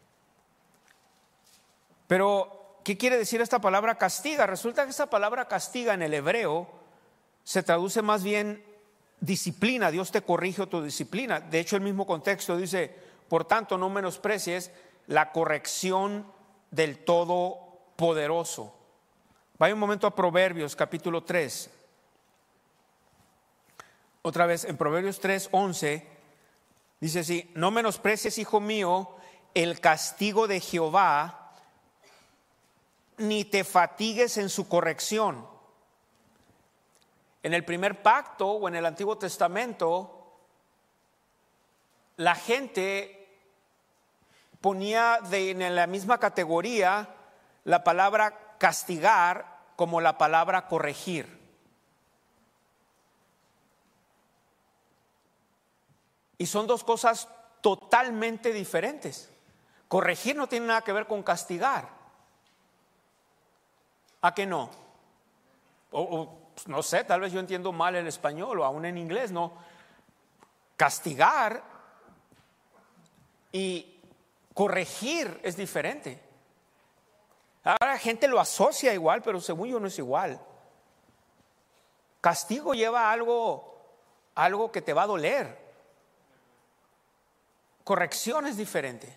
Pero, ¿qué quiere decir esta palabra castiga? Resulta que esta palabra castiga en el hebreo se traduce más bien disciplina. Dios te corrige o tu disciplina. De hecho, el mismo contexto dice, por tanto, no menosprecies la corrección del Todopoderoso. Vaya un momento a Proverbios capítulo tres. Otra vez en Proverbios tres, once, dice así: no menosprecies, hijo mío, el castigo de Jehová, ni te fatigues en su corrección. En el primer pacto o en el Antiguo Testamento, la gente ponía de, en la misma categoría la palabra castigar como la palabra corregir. Y son dos cosas totalmente diferentes. Corregir no tiene nada que ver con castigar. ¿A qué no? O, o no sé, tal vez yo entiendo mal el español o aún en inglés, ¿no? Castigar y corregir es diferente. Ahora la gente lo asocia igual, pero según yo no es igual. Castigo lleva algo, algo que te va a doler. Corrección es diferente.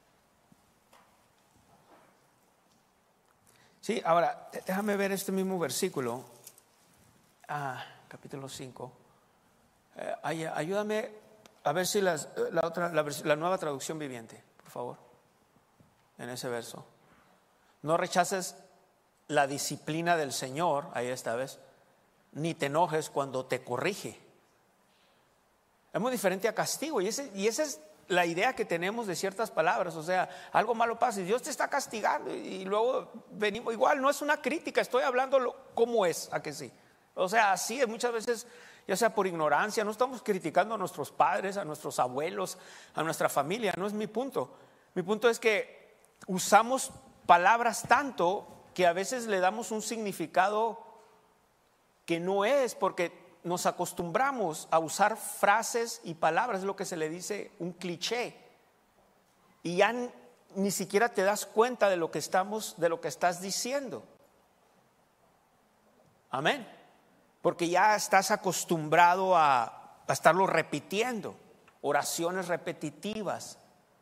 Sí, ahora déjame ver este mismo versículo, ah, capítulo cinco. Eh, ay, ayúdame a ver si las, la, otra, la, la nueva traducción viviente, por favor, en ese verso. No rechaces la disciplina del Señor, ahí esta vez, ni te enojes cuando te corrige. Es muy diferente a castigo, y ese, y ese es la idea que tenemos de ciertas palabras. O sea, algo malo pasa y Dios te está castigando, y luego venimos, igual no es una crítica, estoy hablando lo, cómo es, ¿a que sí? O sea, así es muchas veces, ya sea por ignorancia, no estamos criticando a nuestros padres, a nuestros abuelos, a nuestra familia, no es mi punto. Mi punto es que usamos palabras tanto que a veces le damos un significado que no es, porque nos acostumbramos a usar frases y palabras, es lo que se le dice un cliché, y ya ni, ni siquiera te das cuenta de lo que estamos, de lo que estás diciendo. Amén. Porque ya estás acostumbrado a, a estarlo repitiendo, oraciones repetitivas.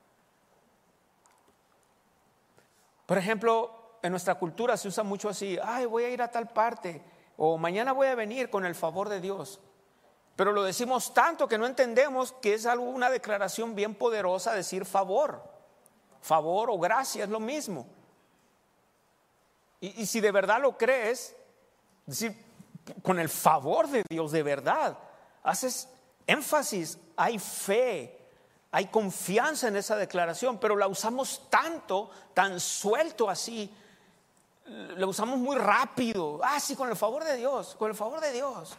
Por ejemplo, en nuestra cultura se usa mucho así: ay, voy a ir a tal parte, o mañana voy a venir con el favor de Dios. Pero lo decimos tanto que no entendemos que es algo, una declaración bien poderosa decir favor. favor o gracia, es lo mismo. Y, y si de verdad lo crees, es decir, con el favor de Dios de verdad, haces énfasis, hay fe, hay confianza en esa declaración, pero la usamos tanto, tan suelto así, la usamos muy rápido. Ah, sí, con el favor de Dios, con el favor de Dios.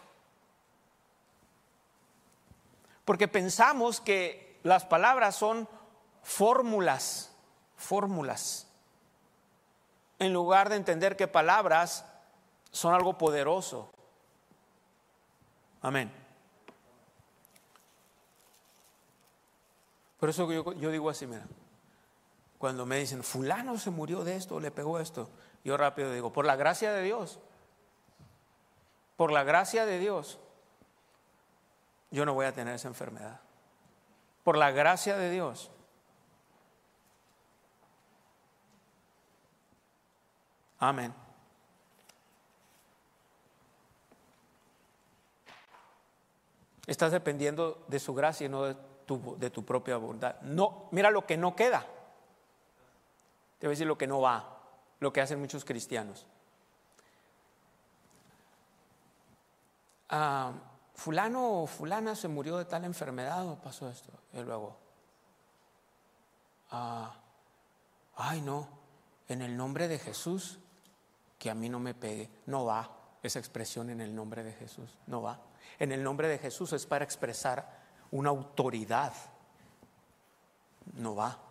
Porque pensamos que las palabras son fórmulas, fórmulas, en lugar de entender que palabras son algo poderoso. Amén. Por eso yo, yo digo así, mira, cuando me dicen, fulano se murió de esto, le pegó esto, yo rápido digo, por la gracia de Dios, por la gracia de Dios, yo no voy a tener esa enfermedad. Por la gracia de Dios. Amén. Estás dependiendo de su gracia y no de tu, de tu propia voluntad. No, mira lo que no queda. Te voy a decir lo que no va, lo que hacen muchos cristianos. Ah, fulano o fulana se murió de tal enfermedad o pasó esto. Y luego, ah, ay no, en el nombre de Jesús, que a mí no me pegue. No va esa expresión en el nombre de Jesús, no va. En el nombre de Jesús es para expresar una autoridad, no va.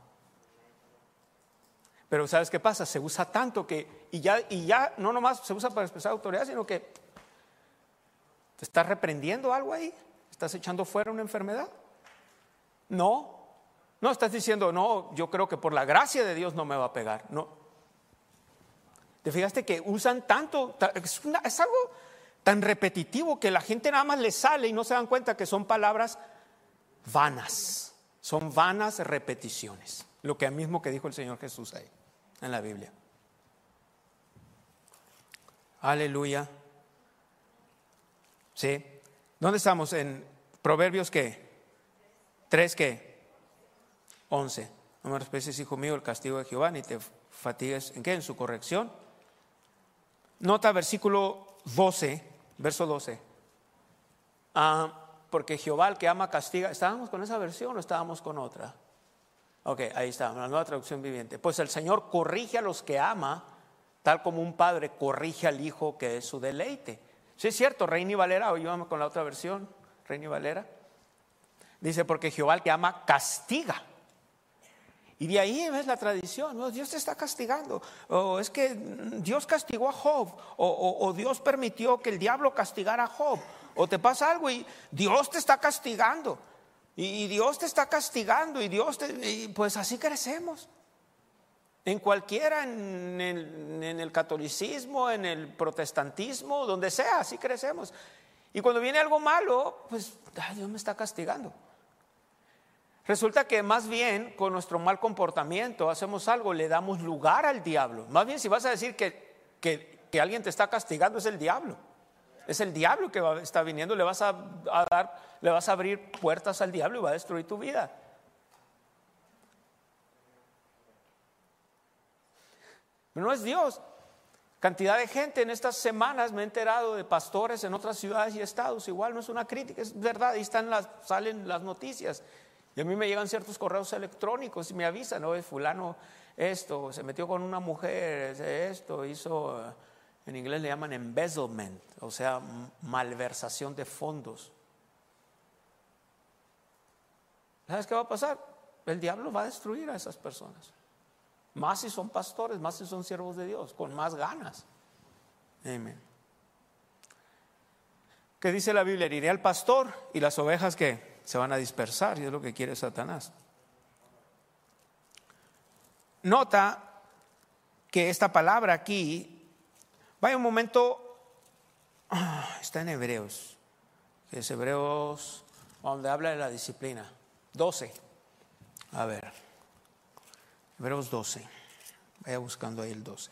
Pero ¿sabes qué pasa? Se usa tanto que, y ya, y ya no nomás se usa para expresar autoridad, sino que te estás reprendiendo algo ahí, estás echando fuera una enfermedad. No, no estás diciendo, no, yo creo que por la gracia de Dios no me va a pegar. No. ¿Te fijaste que usan tanto? Es, una, es algo tan repetitivo que la gente nada más le sale y no se dan cuenta que son palabras vanas. Son vanas repeticiones. Lo que mismo que dijo el Señor Jesús ahí en la Biblia. Aleluya. ¿Sí? ¿Dónde estamos? En Proverbios ¿qué? ¿Tres qué? once. No me respetes, hijo mío, el castigo de Jehová, ni te fatigues. ¿En qué? En su corrección. Nota versículo doce, verso doce. Ah, porque Jehová al que ama castiga. ¿Estábamos con esa versión o estábamos con otra? Ok, ahí está, la nueva traducción viviente. Pues el Señor corrige a los que ama, tal como un padre corrige al hijo que es su deleite. Sí, es cierto, Reina y Valera, o íbamos con la otra versión, Reina y Valera. Dice, porque Jehová al que ama castiga. Y de ahí ves la tradición, ¿no? Dios te está castigando, o es que Dios castigó a Job, o, o, o Dios permitió que el diablo castigara a Job, o te pasa algo y Dios te está castigando, y, y Dios te está castigando, y Dios te, y pues así crecemos. En cualquiera, en el, en el catolicismo, en el protestantismo, donde sea, así crecemos. Y cuando viene algo malo, pues ay, Dios me está castigando. Resulta que más bien con nuestro mal comportamiento hacemos algo, le damos lugar al diablo. Más bien si vas a decir que, que, que alguien te está castigando, es el diablo. Es el diablo que va, está viniendo, le vas a, a dar, le vas a abrir puertas al diablo y va a destruir tu vida. Pero no es Dios. Cantidad de gente en estas semanas me he enterado de pastores en otras ciudades y estados. Igual no es una crítica, es verdad, ahí están las, salen las noticias. Y a mí me llegan ciertos correos electrónicos y me avisan, ¿no? Fulano esto, se metió con una mujer, esto, hizo, en inglés le llaman embezzlement, o sea, malversación de fondos. ¿Sabes qué va a pasar? El diablo va a destruir a esas personas. Más si son pastores, más si son siervos de Dios, con más ganas. Amén. ¿Qué dice la Biblia? Iré al pastor y las ovejas que se van a dispersar, y es lo que quiere Satanás. Nota que esta palabra aquí, vaya un momento, está en Hebreos, que es Hebreos, donde habla de la disciplina, doce. A ver, Hebreos doce, vaya buscando ahí el doce.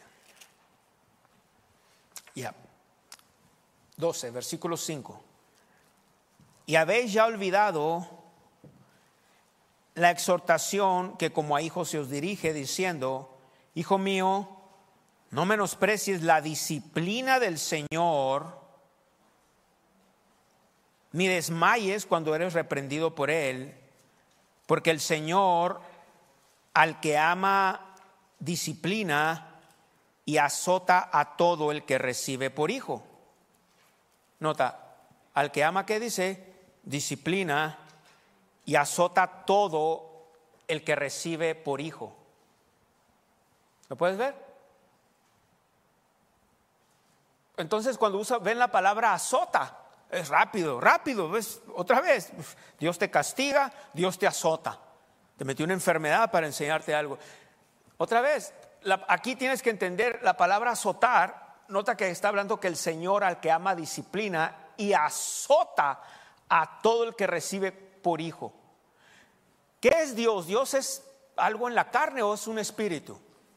Ya, doce, versículo cinco. Y habéis ya olvidado la exhortación que como a hijos se os dirige, diciendo: hijo mío, no menosprecies la disciplina del Señor, ni desmayes cuando eres reprendido por Él, porque el Señor al que ama disciplina y azota a todo el que recibe por hijo. Nota, al que ama, ¿qué dice? Disciplina y azota a todo el que recibe por hijo. ¿Lo puedes ver? Entonces cuando usa, ven la palabra azota, es rápido, rápido, ¿ves? Otra vez, Dios te castiga, Dios te azota. Te metió una enfermedad para enseñarte algo. Otra vez, la, aquí tienes que entender la palabra azotar. Nota que está hablando que el Señor al que ama disciplina y azota a todo el que recibe por hijo. ¿Qué es Dios? ¿Dios es algo en la carne o es un espíritu?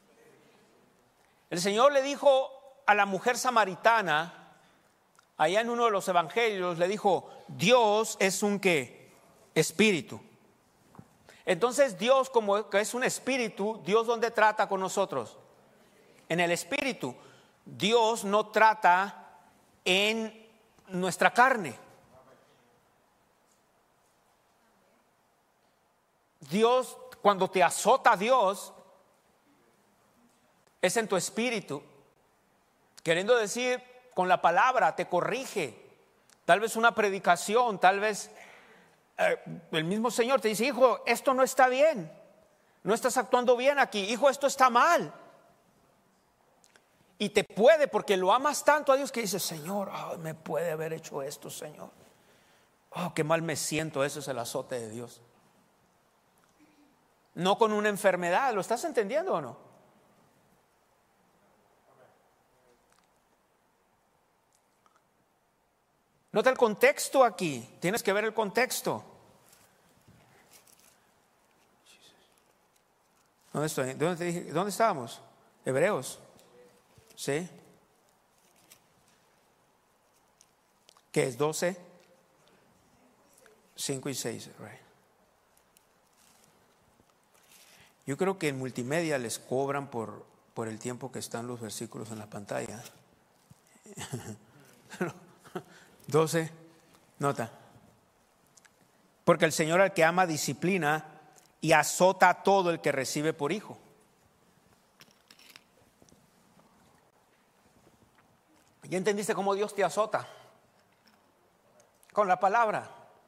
El Señor le dijo a la mujer samaritana, allá en uno de los evangelios, le dijo: Dios es un ¿qué? Espíritu. Entonces Dios, como que es un espíritu, ¿Dios dónde trata con nosotros? En el espíritu. Dios no trata en nuestra carne. Dios, cuando te azota Dios, es en tu espíritu, queriendo decir, con la palabra te corrige, tal vez una predicación, tal vez eh, el mismo Señor te dice: hijo, esto no está bien, no estás actuando bien aquí, hijo, esto está mal. Y te puede, porque lo amas tanto a Dios, que dices: Señor, oh, me puede haber hecho esto, Señor. Oh, qué mal me siento. Eso es el azote de Dios. No con una enfermedad. ¿Lo estás entendiendo o no? Nota el contexto aquí. Tienes que ver el contexto. ¿Dónde estoy? ¿Dónde, te dije? ¿Dónde estábamos? Hebreos. ¿Sí? ¿Qué es? doce, cinco y seis. Right. Yo creo que en multimedia les cobran por, por el tiempo que están los versículos en la pantalla. doce, nota. Porque el Señor al que ama disciplina y azota a todo el que recibe por hijo. ¿Ya entendiste cómo Dios te azota? Con la palabra.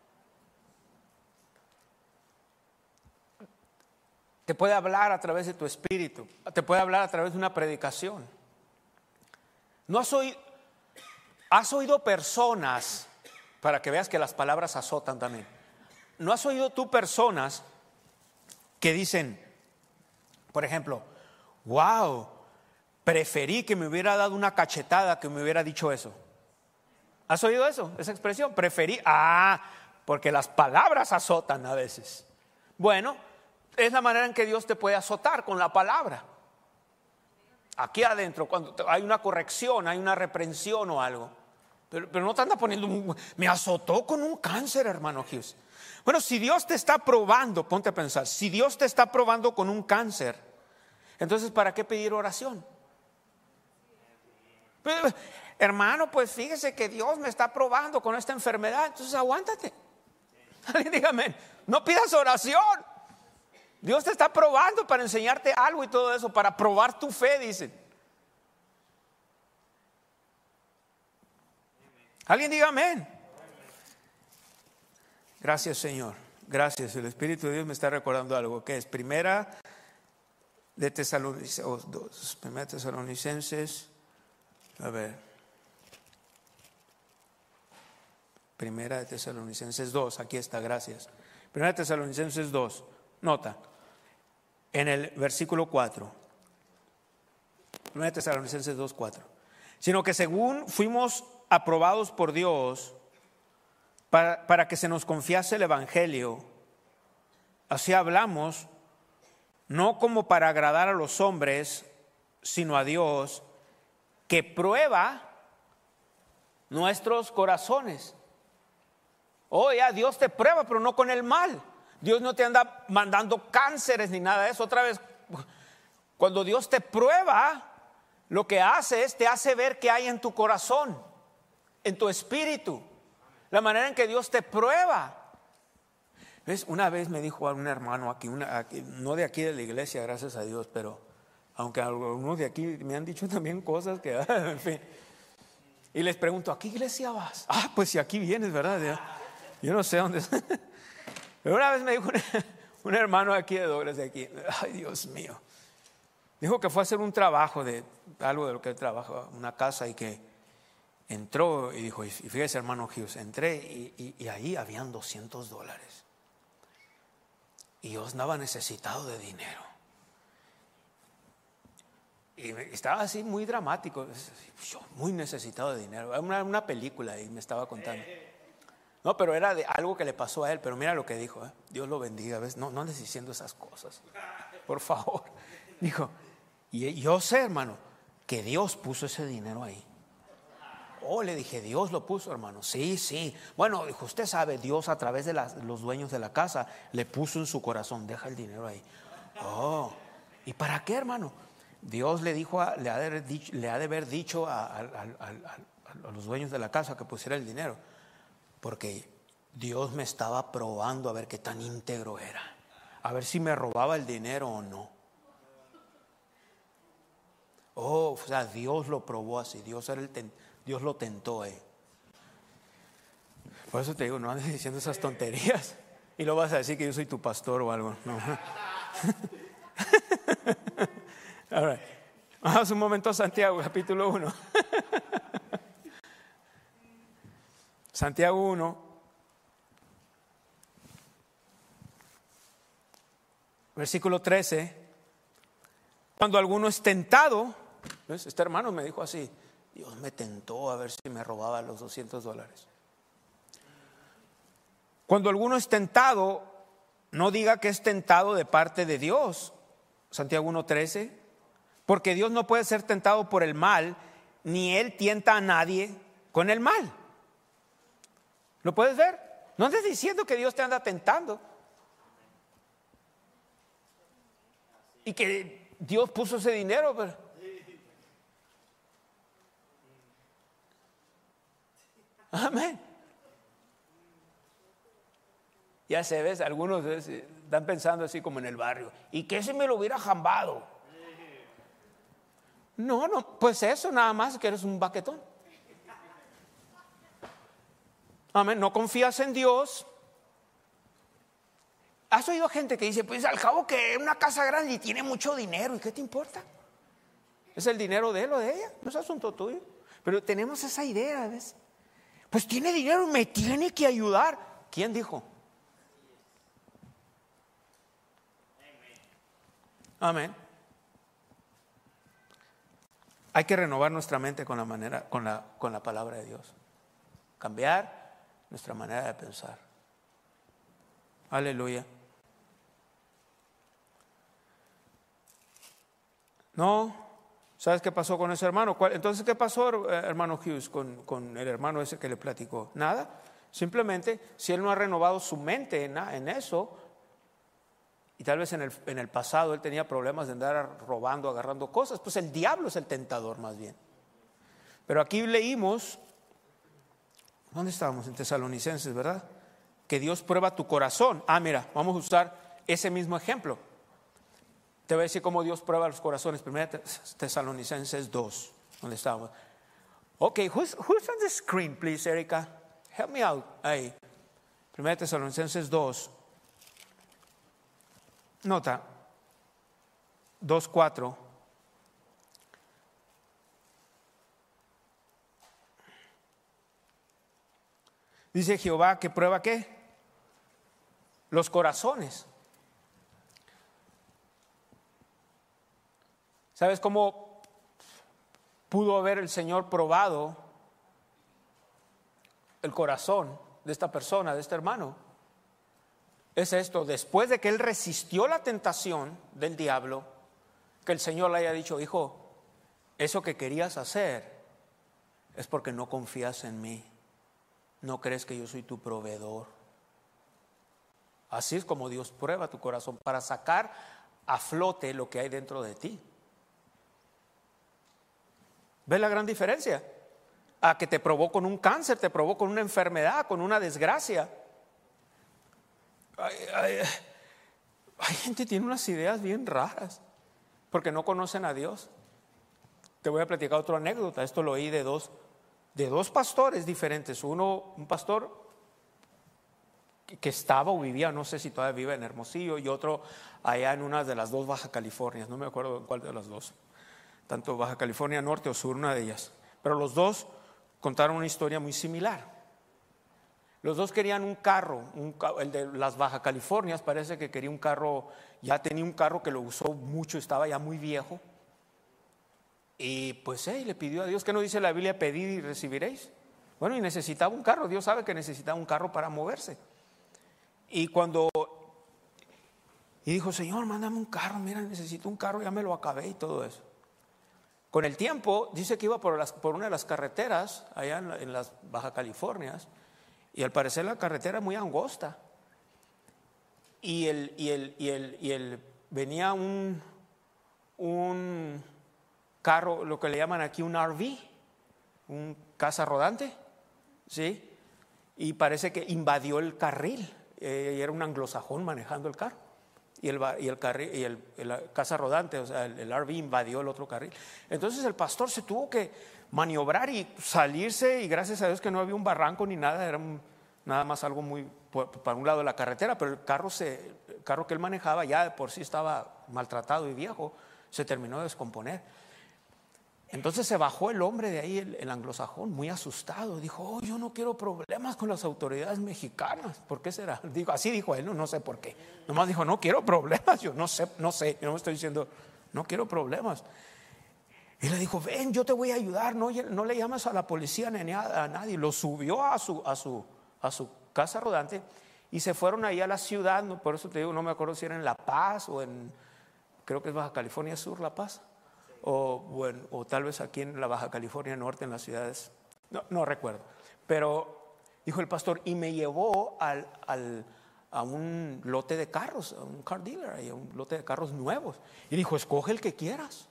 Te puede hablar a través de tu espíritu. Te puede hablar a través de una predicación. ¿No has oído, has oído personas, para que veas que las palabras azotan también? ¿No has oído tú personas que dicen, por ejemplo, wow, preferí que me hubiera dado una cachetada que me hubiera dicho eso? ¿Has oído eso? Esa expresión, preferí. Ah, porque las palabras azotan a veces. Bueno, es la manera en que Dios te puede azotar, con la palabra. Aquí adentro, cuando hay una corrección, hay una reprensión o algo. Pero, pero no te anda poniendo un, me azotó con un cáncer, hermano Hughes. Bueno, si Dios te está probando, ponte a pensar, si Dios te está probando con un cáncer, entonces ¿para qué pedir oración? Pero, hermano, pues fíjese que Dios me está probando con esta enfermedad, entonces aguántate. Dígame, no pidas oración. Dios te está probando para enseñarte algo y todo eso, para probar tu fe, dicen. Alguien diga amén. Gracias, Señor. Gracias. El Espíritu de Dios me está recordando algo. ¿Qué es? Primera de Tesalonicenses, oh, dos, Primera de Tesalonicenses. A ver. Primera de Tesalonicenses dos. Aquí está, gracias. Primera de Tesalonicenses dos. Nota. En el versículo cuatro. Primera de Tesalonicenses dos, cuatro. Sino que según fuimos aprobados por Dios para, para que se nos confiase el evangelio, así hablamos, no como para agradar a los hombres, sino a Dios, que prueba nuestros corazones. Oh, ya Dios te prueba, pero no con el mal. Dios no te anda mandando cánceres ni nada de eso. Otra vez, cuando Dios te prueba, lo que hace es te hace ver qué hay en tu corazón, en tu espíritu, la manera en que Dios te prueba. ¿Ves? Una vez me dijo un hermano aquí, una, aquí, no de aquí de la iglesia, gracias a Dios, pero aunque algunos de aquí me han dicho también cosas que, en fin. Y les pregunto, ¿a qué iglesia vas? Ah, pues si aquí vienes, ¿verdad? Yo no sé dónde. Pero una vez me dijo un, un hermano aquí de Douglas, de aquí, ay Dios mío, dijo que fue a hacer un trabajo de algo de lo que él trabaja, una casa, y que entró y dijo, y fíjese hermano Hughes, entré y, y, y ahí habían doscientos dólares. Y yo andaba necesitado de dinero. Y estaba así muy dramático, yo muy necesitado de dinero. Una, una película y me estaba contando. No, pero era de algo que le pasó a él. Pero mira lo que dijo, ¿eh? Dios lo bendiga, ¿ves? No, no andes diciendo esas cosas, por favor. Dijo, y yo sé, hermano, que Dios puso ese dinero ahí. Oh, le dije, Dios lo puso, hermano. Sí, sí. Bueno, dijo, usted sabe, Dios a través de las, los dueños de la casa le puso en su corazón, deja el dinero ahí. Oh, ¿y para qué, hermano? Dios le dijo, a, le, ha de, le ha de haber dicho a, a, a, a, a los dueños de la casa que pusiera el dinero, porque Dios me estaba probando a ver qué tan íntegro era, a ver si me robaba el dinero o no. Oh, o sea, Dios lo probó así, Dios, era el ten, Dios lo tentó ahí. Por eso te digo, no andes diciendo esas tonterías y luego vas a decir que yo soy tu pastor o algo. No. All right. Vamos un momento a Santiago, capítulo uno. Santiago uno, versículo trece. Cuando alguno es tentado, ¿ves? Este hermano me dijo así, Dios me tentó a ver si me robaba los doscientos dólares. Cuando alguno es tentado, no diga que es tentado de parte de Dios. Santiago uno trece. Porque Dios no puede ser tentado por el mal, ni Él tienta a nadie con el mal. ¿Lo puedes ver? No andes diciendo que Dios te anda tentando. Y que Dios puso ese dinero. Pero... amén. Ya se ves, algunos están pensando así como en el barrio. ¿Y qué si me lo hubiera jambado? No, no, pues eso nada más que eres un baquetón. Amén, no confías en Dios. ¿Has oído gente que dice, pues al cabo que es una casa grande y tiene mucho dinero, ¿y qué te importa? ¿Es el dinero de él o de ella? No es asunto tuyo. Pero tenemos esa idea, ¿ves? Pues tiene dinero y me tiene que ayudar. ¿Quién dijo? Amén. Hay que renovar nuestra mente con la manera, con la, con la palabra de Dios. Cambiar nuestra manera de pensar. Aleluya. No, ¿sabes qué pasó con ese hermano? Entonces, ¿qué pasó, hermano Hughes, con, con el hermano ese que le platicó? Nada. Simplemente, si él no ha renovado su mente en, en eso, y tal vez en el, en el pasado él tenía problemas de andar robando, agarrando cosas, pues el diablo es el tentador más bien. Pero aquí leímos, ¿dónde estábamos? En Tesalonicenses, ¿verdad? Que Dios prueba tu corazón. Ah, mira, vamos a usar ese mismo ejemplo. Te voy a decir cómo Dios prueba los corazones. Primera Tesalonicenses dos, ¿dónde estábamos? Ok, who's, who's on the screen, please, Erika? Help me out. Ahí. Primera Tesalonicenses dos. Nota, dos cuatro. Dice Jehová que prueba ¿qué? Los corazones. ¿Sabes cómo pudo haber el Señor probado el corazón de esta persona, de este hermano? Es esto, después de que él resistió la tentación del diablo, que el Señor le haya dicho, hijo, eso que querías hacer es porque no confías en mí, no crees que yo soy tu proveedor. Así es como Dios prueba tu corazón, para sacar a flote lo que hay dentro de ti. ¿Ves la gran diferencia? A que te probó con un cáncer, te probó con una enfermedad, con una desgracia. Hay, hay, hay gente que tiene unas ideas bien raras porque no conocen a Dios. Te voy a platicar otra anécdota. Esto lo oí de dos, de dos pastores diferentes. Uno, un pastor que estaba o vivía, no sé si todavía vive en Hermosillo, y otro allá en una de las dos Baja Californias, no me acuerdo en cuál de las dos, tanto Baja California Norte o Sur, una de ellas, pero los dos contaron una historia muy similar. Los dos querían un carro, un, el de las Baja Californias parece que quería un carro, ya tenía un carro que lo usó mucho, estaba ya muy viejo, y pues hey, le pidió a Dios, ¿qué no dice la Biblia? Pedid y recibiréis. Bueno, y necesitaba un carro, Dios sabe que necesitaba un carro para moverse. Y cuando, y dijo, Señor, mándame un carro, mira, necesito un carro, ya me lo acabé y todo eso. Con el tiempo, dice que iba por, las, por una de las carreteras, allá en, la, en las Baja Californias, y al parecer la carretera es muy angosta. Y, el, y, el, y, el, y el, venía un, un carro, lo que le llaman aquí un R V, un casa rodante, ¿sí? Y parece que invadió el carril. Eh, era un anglosajón manejando el carro y el, y el, carril, y el, el casa rodante, o sea, el, el R V invadió el otro carril. Entonces el pastor se tuvo que maniobrar y salirse, y gracias a Dios que no había un barranco ni nada, era un, nada más algo muy por, para un lado de la carretera, pero el carro, se, el carro que él manejaba ya de por sí estaba maltratado y viejo, se terminó de descomponer. Entonces se bajó el hombre de ahí, el, el anglosajón, muy asustado. Dijo, oh, yo no quiero problemas con las autoridades mexicanas. ¿Por qué será? Digo, así dijo él, no, no sé por qué. Nomás dijo, no quiero problemas. Yo no sé, no sé, yo no me estoy diciendo, no quiero problemas. Y le dijo, ven, yo te voy a ayudar, no, no le llamas a la policía ni a nadie. Lo subió a su, a su, a su casa rodante y se fueron ahí a la ciudad. No, por eso te digo, no me acuerdo si era en La Paz o en, creo que es Baja California Sur, La Paz. O, bueno, o tal vez aquí en la Baja California Norte, en las ciudades, no, no recuerdo. Pero dijo el pastor, y me llevó al, al, a un lote de carros, a un car dealer, a un lote de carros nuevos. Y dijo, escoge el que quieras.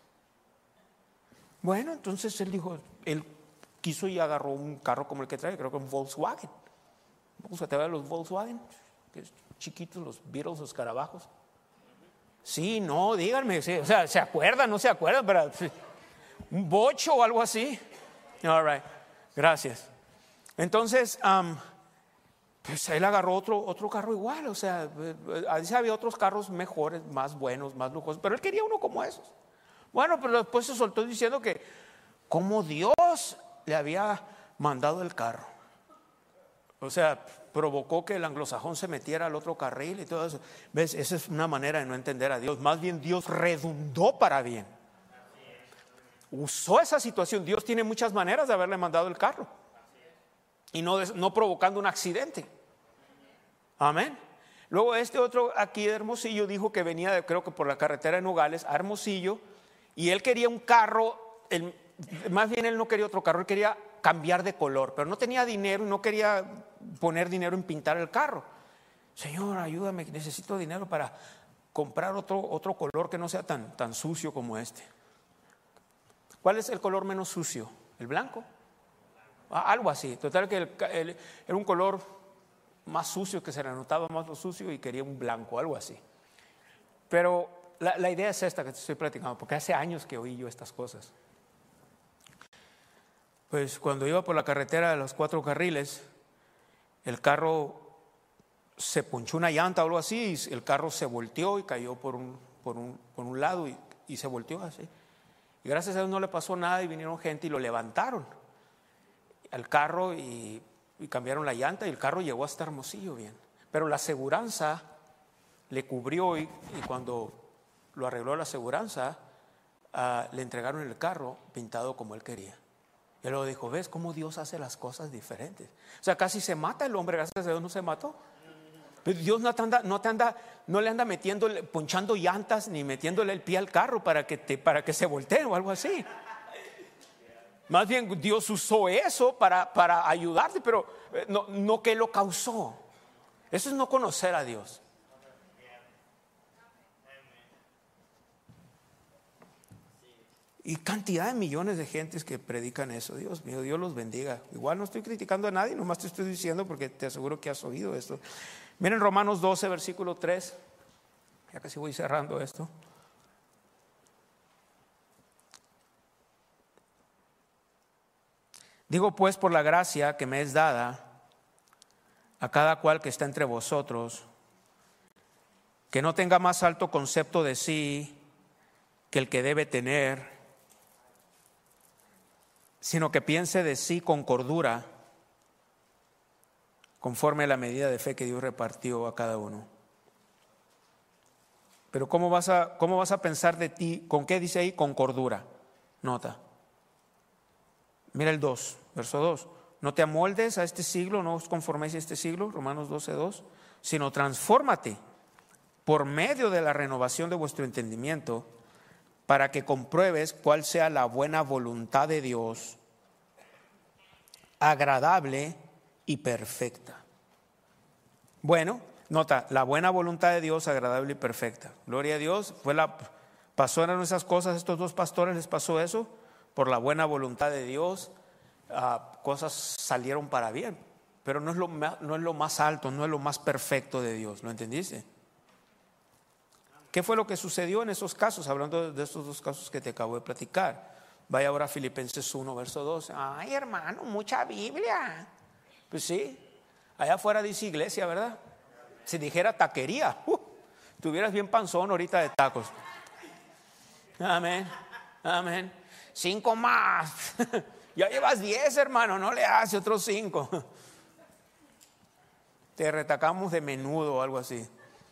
Bueno, entonces él dijo, él quiso y agarró un carro como el que trae, creo que un Volkswagen. ¿Cómo se te ven los Volkswagen? Que es chiquitos, los Beetles, los escarabajos. Sí, no, díganme, sí, o sea, ¿se acuerdan? ¿No se acuerdan? Pero, sí, un bocho o algo así. All right, gracias. Entonces, um, pues él agarró otro, otro carro igual, o sea, ahí había otros carros mejores, más buenos, más lujosos, pero él quería uno como esos. Bueno, pero después se soltó diciendo que como Dios le había mandado el carro. O sea, provocó que el anglosajón se metiera al otro carril y todo eso. ¿Ves? Esa es una manera de no entender a Dios. Más bien Dios redundó para bien. Usó esa situación. Dios tiene muchas maneras de haberle mandado el carro. Y no, no provocando un accidente. Amén. Luego este otro aquí de Hermosillo dijo que venía, de, creo que por la carretera de Nogales a Hermosillo. Y él quería un carro, el, más bien él no quería otro carro, él quería cambiar de color, pero no tenía dinero y no quería poner dinero en pintar el carro. Señor, ayúdame, necesito dinero para comprar otro, otro color que no sea tan, tan sucio como este. ¿Cuál es el color menos sucio? ¿El blanco? Ah, algo así. Total que el, el, era un color más sucio, que se le notaba más lo sucio, y quería un blanco, algo así. Pero la, la idea es esta que te estoy platicando, porque hace años que oí yo estas cosas. Pues cuando iba por la carretera de los cuatro carriles, el carro se ponchó una llanta o algo así, y el carro se volteó y cayó por un, por un, por un lado y, y se volteó así. Y gracias a Dios no le pasó nada, y vinieron gente y lo levantaron al carro y, y cambiaron la llanta, y el carro llegó hasta Hermosillo bien. Pero la aseguranza le cubrió, y, y cuando lo arregló la aseguranza, uh, le entregaron el carro pintado como él quería. Y luego dijo, ¿ves cómo Dios hace las cosas diferentes? O sea, casi se mata el hombre, gracias a Dios no se mató. Pero Dios no te anda, no te anda, no le anda metiendo, ponchando llantas, ni metiéndole el pie al carro para que, te, para que se voltee o algo así. Más bien Dios usó eso para, para ayudarte, pero no, no que lo causó. Eso es no conocer a Dios. Y cantidad de millones de gentes que predican eso. Dios mío, Dios los bendiga. Igual no estoy criticando a nadie, nomás te estoy diciendo porque te aseguro que has oído esto. Miren Romanos doce, versículo tres. Ya casi voy cerrando esto. Digo pues por la gracia que me es dada a cada cual que está entre vosotros, que no tenga más alto concepto de sí que el que debe tener, sino que piense de sí con cordura, conforme a la medida de fe que Dios repartió a cada uno. Pero ¿cómo vas a, cómo vas a pensar de ti? ¿Con qué dice ahí? Con cordura. Nota. Mira el dos, verso dos. No te amoldes a este siglo, no os conforméis a este siglo, Romanos doce, dos, sino transfórmate por medio de la renovación de vuestro entendimiento, para que compruebes cuál sea la buena voluntad de Dios, agradable y perfecta. Bueno, nota, la buena voluntad de Dios, agradable y perfecta. Gloria a Dios. Fue la, pasaron esas cosas, estos dos pastores les pasó eso, por la buena voluntad de Dios, uh, cosas salieron para bien. Pero no es, lo, no es lo más alto, no es lo más perfecto de Dios, ¿lo entendiste? ¿Qué fue lo que sucedió en esos casos? Hablando de estos dos casos que te acabo de platicar. Vaya ahora a Filipenses uno, verso doce. Ay, hermano, mucha Biblia. Pues sí, allá afuera dice iglesia, ¿verdad? Si dijera taquería, uh, tuvieras bien panzón ahorita de tacos. Amén, amén. Cinco más. Ya llevas diez, hermano, no le hace otros cinco. Te retacamos de menudo o algo así.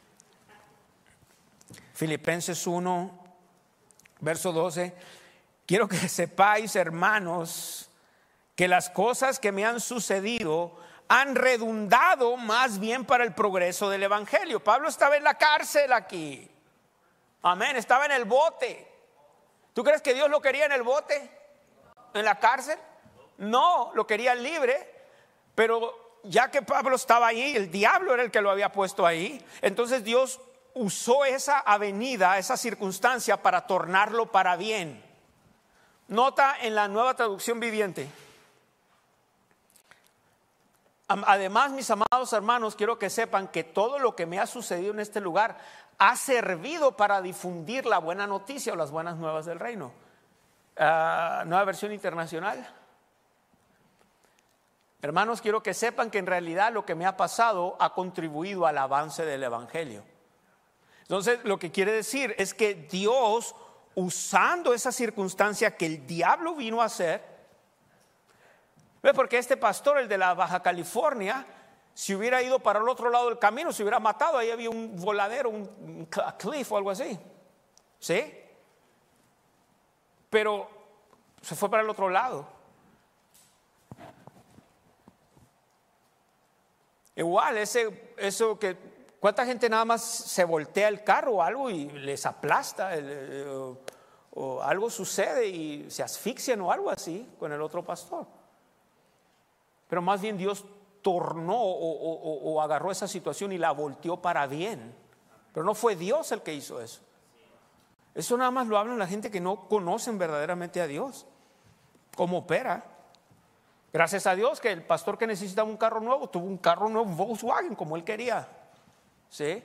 Filipenses uno, verso doce. Quiero que sepáis, hermanos, que las cosas que me han sucedido han redundado más bien para el progreso del evangelio. Pablo estaba en la cárcel aquí. Amén, estaba en el bote. ¿Tú crees que Dios lo quería en el bote? ¿En la cárcel? No, lo quería libre. Pero ya que Pablo estaba ahí, el diablo era el que lo había puesto ahí. Entonces Dios usó esa avenida, esa circunstancia para tornarlo para bien. Nota en la Nueva Traducción Viviente. Además, mis amados hermanos, quiero que sepan que todo lo que me ha sucedido en este lugar ha servido para difundir la buena noticia o las buenas nuevas del reino. Uh, Nueva Versión Internacional. Hermanos, quiero que sepan que en realidad lo que me ha pasado ha contribuido al avance del evangelio. Entonces, lo que quiere decir es que Dios, usando esa circunstancia que el diablo vino a hacer, ¿ve? Porque este pastor, el de la Baja California, si hubiera ido para el otro lado del camino, se hubiera matado. Ahí había un voladero, un cliff o algo así, ¿sí? Pero se fue para el otro lado. Igual, ese, eso que, ¿cuánta gente nada más se voltea el carro o algo y les aplasta? El, el, o, o algo sucede y se asfixian o algo así con el otro pastor. Pero más bien Dios tornó o, o, o, o agarró esa situación y la volteó para bien. Pero no fue Dios el que hizo eso. Eso nada más lo hablan la gente que no conocen verdaderamente a Dios, cómo opera. Gracias a Dios que el pastor que necesitaba un carro nuevo tuvo un carro nuevo, un Volkswagen, como él quería. ¿Sí?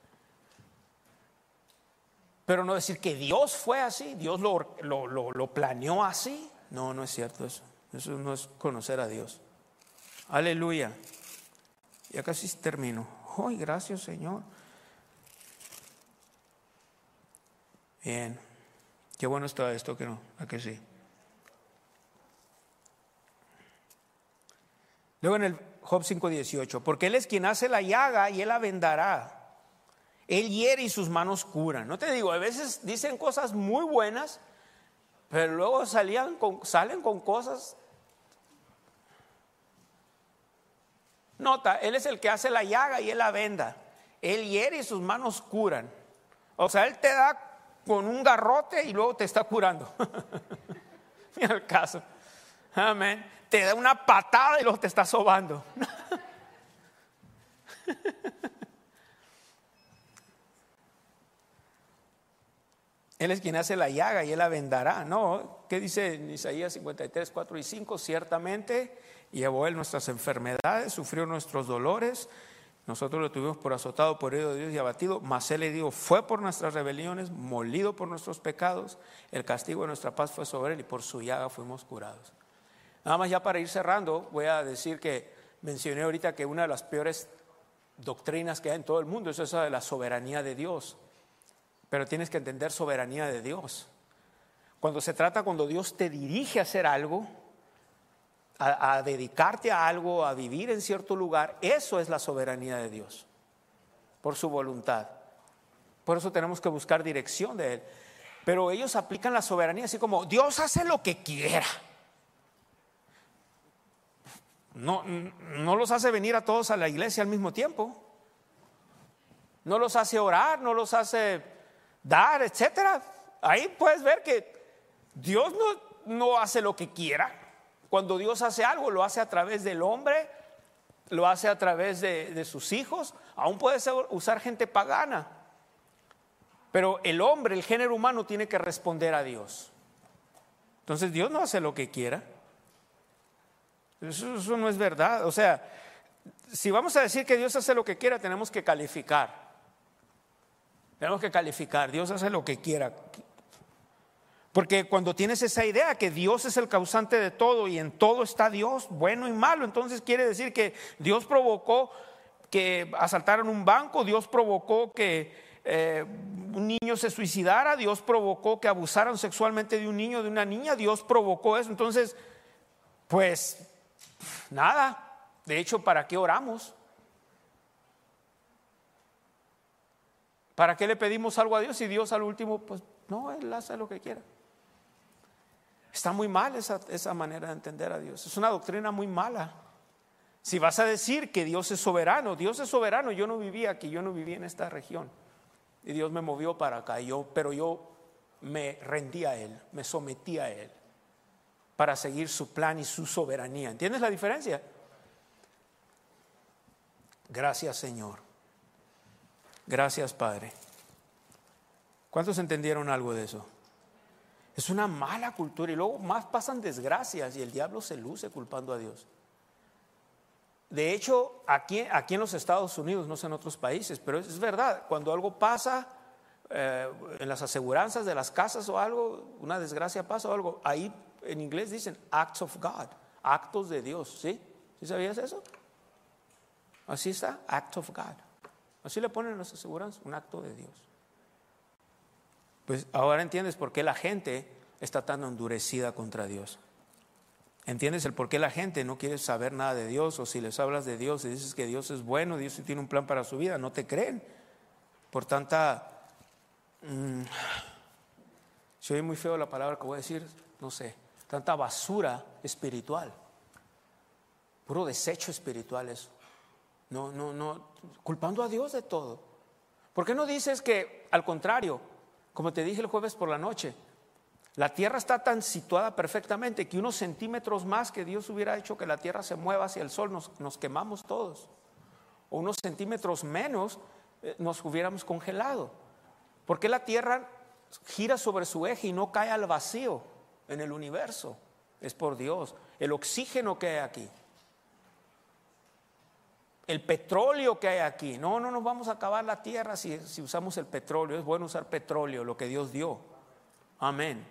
Pero no decir que Dios fue así, Dios lo, lo, lo, lo planeó así. No, no es cierto eso. Eso no es conocer a Dios. Aleluya. Ya casi termino. Ay, gracias, Señor. Bien. Qué bueno está esto, que no, ¿a que sí? Luego en el Job cinco dieciocho, porque Él es quien hace la llaga y Él la vendará. Él hiere y sus manos curan. No te digo, a veces dicen cosas muy buenas, pero luego salían con, salen con cosas. Nota, Él es el que hace la llaga y Él la venda. Él hiere y sus manos curan. O sea, Él te da con un garrote y luego te está curando. Mira el caso. Amén. Te da una patada y luego te está sobando. Él es quien hace la llaga y Él la vendará. No, ¿qué dice en Isaías cincuenta y tres, cuatro y cinco? Ciertamente llevó Él nuestras enfermedades, sufrió nuestros dolores. Nosotros lo tuvimos por azotado, por herido de Dios y abatido. Mas Él le dijo, fue por nuestras rebeliones, molido por nuestros pecados. El castigo de nuestra paz fue sobre Él y por su llaga fuimos curados. Nada más ya para ir cerrando, voy a decir que mencioné ahorita que una de las peores doctrinas que hay en todo el mundo es esa de la soberanía de Dios. Pero tienes que entender soberanía de Dios. Cuando se trata, cuando Dios te dirige a hacer algo, a, a dedicarte a algo, a vivir en cierto lugar, eso es la soberanía de Dios, por su voluntad. Por eso tenemos que buscar dirección de Él. Pero ellos aplican la soberanía así como, Dios hace lo que quiera. No, no los hace venir a todos a la iglesia al mismo tiempo. No los hace orar, no los hace dar, etcétera. Ahí puedes ver que Dios no, no hace lo que quiera. Cuando Dios hace algo, lo hace a través del hombre, lo hace a través de, de sus hijos. Aún puede ser, usar gente pagana. Pero el hombre, el género humano, tiene que responder a Dios. Entonces Dios no hace lo que quiera. Eso, eso no es verdad. O sea, si vamos a decir que Dios hace lo que quiera, tenemos que calificar. Tenemos que calificar. Dios hace lo que quiera. Porque cuando tienes esa idea que Dios es el causante de todo y en todo está Dios, bueno y malo, entonces quiere decir que Dios provocó que asaltaran un banco, Dios provocó que eh, un niño se suicidara, Dios provocó que abusaran sexualmente de un niño, de una niña, Dios provocó eso. Entonces, pues nada, de hecho, ¿para qué oramos? ¿Para qué le pedimos algo a Dios y Dios al último, pues no, Él hace lo que quiera? Está muy mal esa, esa manera de entender a Dios. Es una doctrina muy mala. Si vas a decir que Dios es soberano, Dios es soberano. Yo no vivía aquí, yo no vivía en esta región. Y Dios me movió para acá, yo, pero yo me rendí a Él, me sometí a Él para seguir su plan y su soberanía. ¿Entiendes la diferencia? Gracias, Señor. Gracias, Padre. ¿Cuántos entendieron algo de eso? Es una mala cultura y luego más pasan desgracias y el diablo se luce culpando a Dios. De hecho, aquí, aquí en los Estados Unidos, no sé en otros países, pero es, es verdad, cuando algo pasa eh, en las aseguranzas de las casas o algo, una desgracia pasa o algo, ahí en inglés dicen acts of God, actos de Dios, ¿sí? ¿Sí sabías eso? Así está, act of God. Así le ponen en las aseguranzas, un acto de Dios. Pues ahora entiendes por qué la gente está tan endurecida contra Dios. ¿Entiendes el por qué la gente no quiere saber nada de Dios? O si les hablas de Dios y dices que Dios es bueno, Dios tiene un plan para su vida, no te creen. Por tanta... Mmm, se oye muy feo la palabra que voy a decir, no sé, tanta basura espiritual. Puro desecho espiritual eso. No, no, no, culpando a Dios de todo. ¿Por qué no dices que al contrario? Como te dije el jueves por la noche, la tierra está tan situada perfectamente que unos centímetros más que Dios hubiera hecho que la tierra se mueva hacia el sol, nos, nos quemamos todos. O unos centímetros menos eh, nos hubiéramos congelado. ¿Por qué la tierra gira sobre su eje y no cae al vacío en el universo? Es por Dios. El oxígeno que hay aquí, el petróleo que hay aquí. No, no nos vamos a acabar la tierra si, si usamos el petróleo. Es bueno usar petróleo, lo que Dios dio. Amén.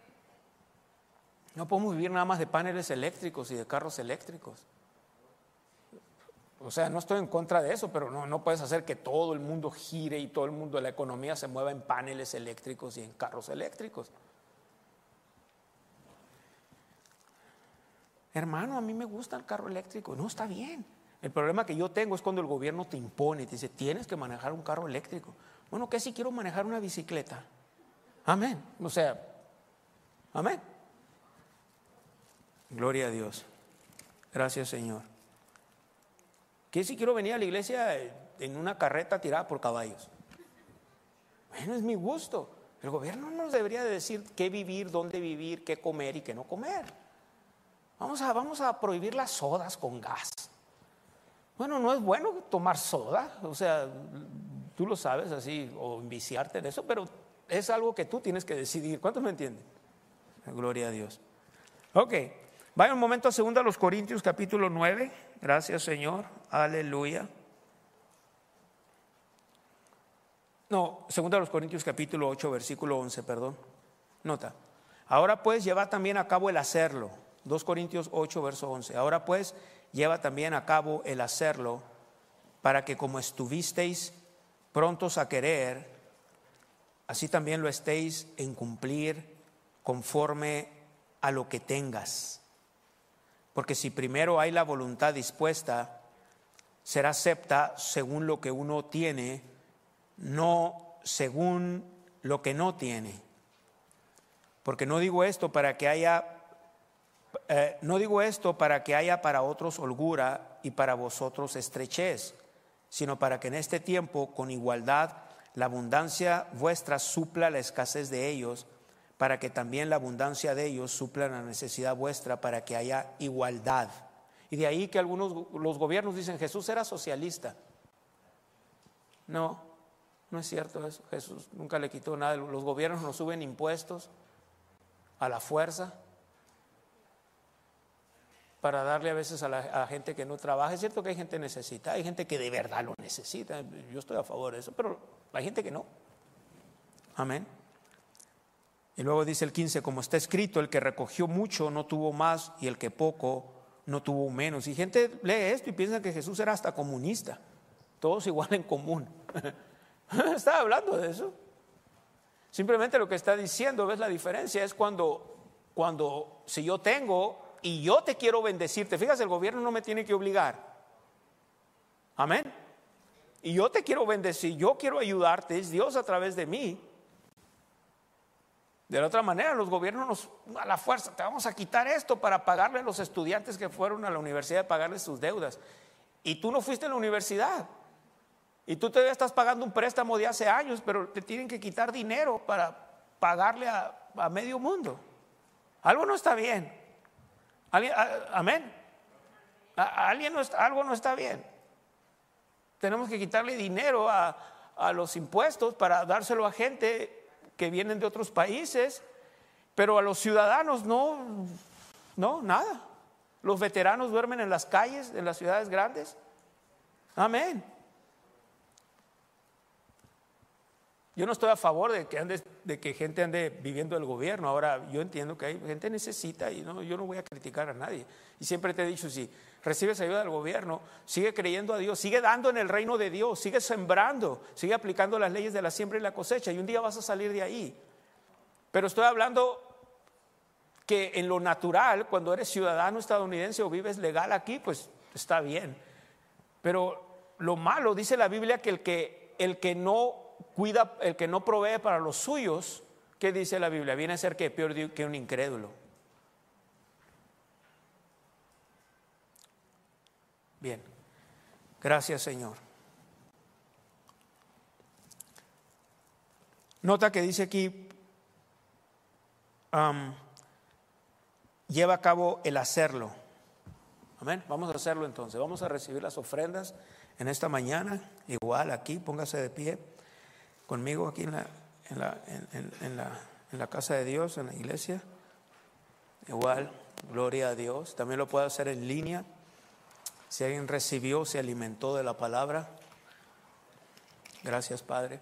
No podemos vivir nada más de paneles eléctricos y de carros eléctricos. O sea, no estoy en contra de eso, pero no, no puedes hacer que todo el mundo gire y todo el mundo de la economía se mueva en paneles eléctricos y en carros eléctricos. Hermano, a mí me gusta el carro eléctrico. No, está bien. El problema que yo tengo es cuando el gobierno te impone y te dice, tienes que manejar un carro eléctrico. Bueno, ¿qué si quiero manejar una bicicleta? Amén. O sea, amén. Gloria a Dios. Gracias, Señor. ¿Qué si quiero venir a la iglesia en una carreta tirada por caballos? Bueno, es mi gusto. El gobierno no nos debería de decir qué vivir, dónde vivir, qué comer y qué no comer. Vamos a, vamos a prohibir las sodas con gas. Bueno, no es bueno tomar soda, o sea, tú lo sabes así, o enviciarte en eso, pero es algo que tú tienes que decidir. ¿Cuántos me entienden? Gloria a Dios. Ok, vaya un momento a segunda los Corintios capítulo nueve. Gracias, Señor, aleluya. No, segunda los Corintios capítulo ocho, versículo once, perdón. Nota, ahora pues lleva también a cabo el hacerlo. dos Corintios ocho, verso once. Ahora pues lleva también a cabo el hacerlo, para que como estuvisteis prontos a querer, así también lo estéis en cumplir conforme a lo que tengas. Porque si primero hay la voluntad dispuesta, será acepta según lo que uno tiene, no según lo que no tiene. Porque no digo esto para que haya, eh, no digo esto para que haya para otros holgura y para vosotros estrechez, sino para que en este tiempo con igualdad la abundancia vuestra supla la escasez de ellos, para que también la abundancia de ellos supla la necesidad vuestra, para que haya igualdad. Y de ahí que algunos los gobiernos dicen Jesús era socialista. No, no es cierto eso. Jesús nunca le quitó nada. Los gobiernos nos suben impuestos a la fuerza para darle a veces a la a gente que no trabaja. Es cierto que hay gente necesitada, hay gente que de verdad lo necesita. Yo estoy a favor de eso, pero hay gente que no. Amén. Y luego dice el quince, como está escrito, el que recogió mucho no tuvo más, y el que poco no tuvo menos. Y gente lee esto y piensa que Jesús era hasta comunista, todos igual en común. Estaba hablando de eso. Simplemente lo que está diciendo, ¿ves la diferencia? Es cuando, cuando si yo tengo y yo te quiero bendecir, te fijas, el gobierno no me tiene que obligar. Amén. Y yo te quiero bendecir, yo quiero ayudarte, es Dios a través de mí. De la otra manera, los gobiernos nos, a la fuerza, te vamos a quitar esto para pagarle a los estudiantes que fueron a la universidad, pagarles sus deudas. Y tú no fuiste a la universidad. Y tú todavía estás pagando un préstamo de hace años, pero te tienen que quitar dinero para pagarle a, a medio mundo. Algo no está bien. ¿Alguien, a, amén? A, a alguien no está, algo no está bien. Tenemos que quitarle dinero a, a los impuestos para dárselo a gente que vienen de otros países, pero a los ciudadanos no, no, nada. Los veteranos duermen en las calles, en las ciudades grandes. Amén. Yo no estoy a favor de que, ande, de que gente ande viviendo del gobierno. Ahora, yo entiendo que hay gente que necesita y no, yo no voy a criticar a nadie. Y siempre te he dicho, si recibes ayuda del gobierno, sigue creyendo a Dios, sigue dando en el reino de Dios, sigue sembrando, sigue aplicando las leyes de la siembra y la cosecha, y un día vas a salir de ahí. Pero estoy hablando que en lo natural, cuando eres ciudadano estadounidense o vives legal aquí, pues está bien. Pero lo malo, dice la Biblia, que el que, el que no cuida, el que no provee para los suyos, ¿qué dice la Biblia? Viene a ser que peor que un incrédulo. Bien, gracias, Señor. Nota que dice aquí, um, lleva a cabo el hacerlo. Amén, vamos a hacerlo entonces. Vamos a recibir las ofrendas en esta mañana. Igual aquí, póngase de pie conmigo aquí en la, en la, en, en, en la, en la casa de Dios, en la iglesia. Igual, gloria a Dios. También lo puede hacer en línea. Si alguien recibió, se alimentó de la palabra. Gracias, Padre.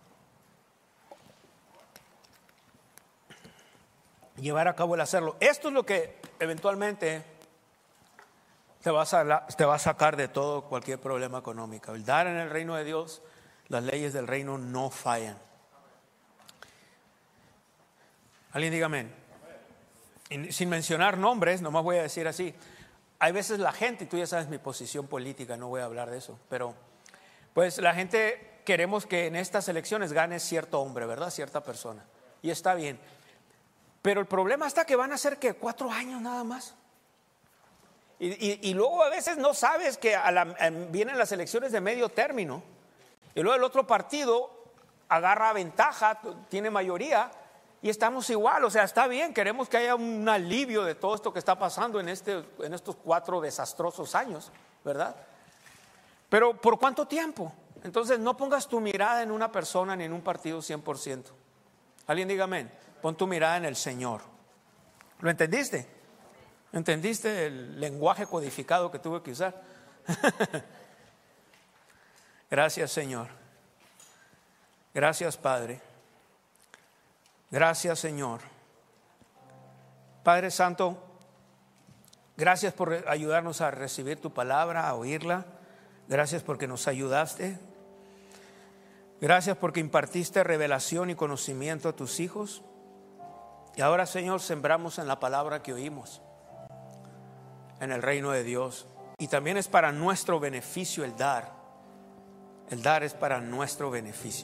Llevar a cabo el hacerlo. Esto es lo que eventualmente te va a, te va a sacar de todo cualquier problema económico. El dar en el reino de Dios, las leyes del reino no fallan. Alguien diga amén. Y sin mencionar nombres, nomás voy a decir así. Hay veces la gente, y tú ya sabes mi posición política, no voy a hablar de eso, pero pues la gente queremos que en estas elecciones gane cierto hombre, ¿verdad? Cierta persona. Y está bien. Pero el problema está que van a ser que cuatro años nada más. Y, y, y luego a veces no sabes que a la, a, vienen las elecciones de medio término. Y luego el otro partido agarra ventaja, tiene mayoría. Y estamos igual, o sea, está bien, queremos que haya un alivio de todo esto que está pasando en, este, en estos cuatro desastrosos años, ¿verdad? Pero ¿por cuánto tiempo? Entonces no pongas tu mirada en una persona ni en un partido cien por ciento. Alguien diga amén. Pon tu mirada en el Señor. ¿Lo entendiste? ¿Entendiste el lenguaje codificado que tuve que usar? Gracias, Señor. Gracias, Padre. Gracias, Señor. Padre Santo, gracias por ayudarnos a recibir tu palabra, a oírla. Gracias porque nos ayudaste. Gracias porque impartiste revelación y conocimiento a tus hijos. Y ahora, Señor, sembramos en la palabra que oímos, en el reino de Dios. Y también es para nuestro beneficio el dar. El dar es para nuestro beneficio.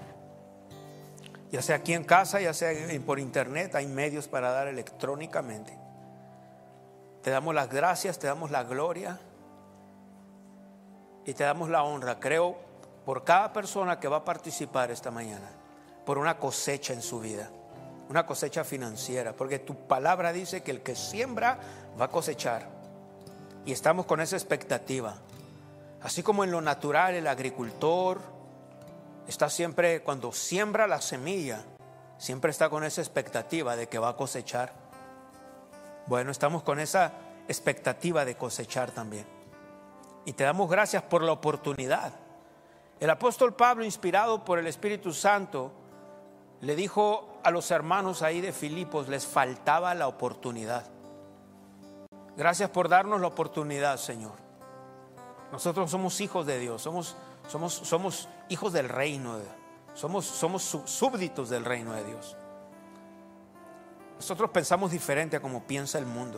Ya sea aquí en casa, ya sea por internet, hay medios para dar electrónicamente. Te damos las gracias, te damos la gloria y te damos la honra. Creo por cada persona que va a participar esta mañana, por una cosecha en su vida, una cosecha financiera, porque tu palabra dice que el que siembra va a cosechar. Y estamos con esa expectativa. Así como en lo natural el agricultor está siempre, cuando siembra la semilla, siempre está con esa expectativa de que va a cosechar. Bueno, estamos con esa expectativa de cosechar también. Y te damos gracias por la oportunidad. El apóstol Pablo, inspirado por el Espíritu Santo, le dijo a los hermanos ahí de Filipos, les faltaba la oportunidad. Gracias por darnos la oportunidad, Señor. Nosotros somos hijos de Dios, somos, somos, somos hijos del reino, de, somos, somos súbditos del reino de Dios. Nosotros pensamos diferente a como piensa el mundo.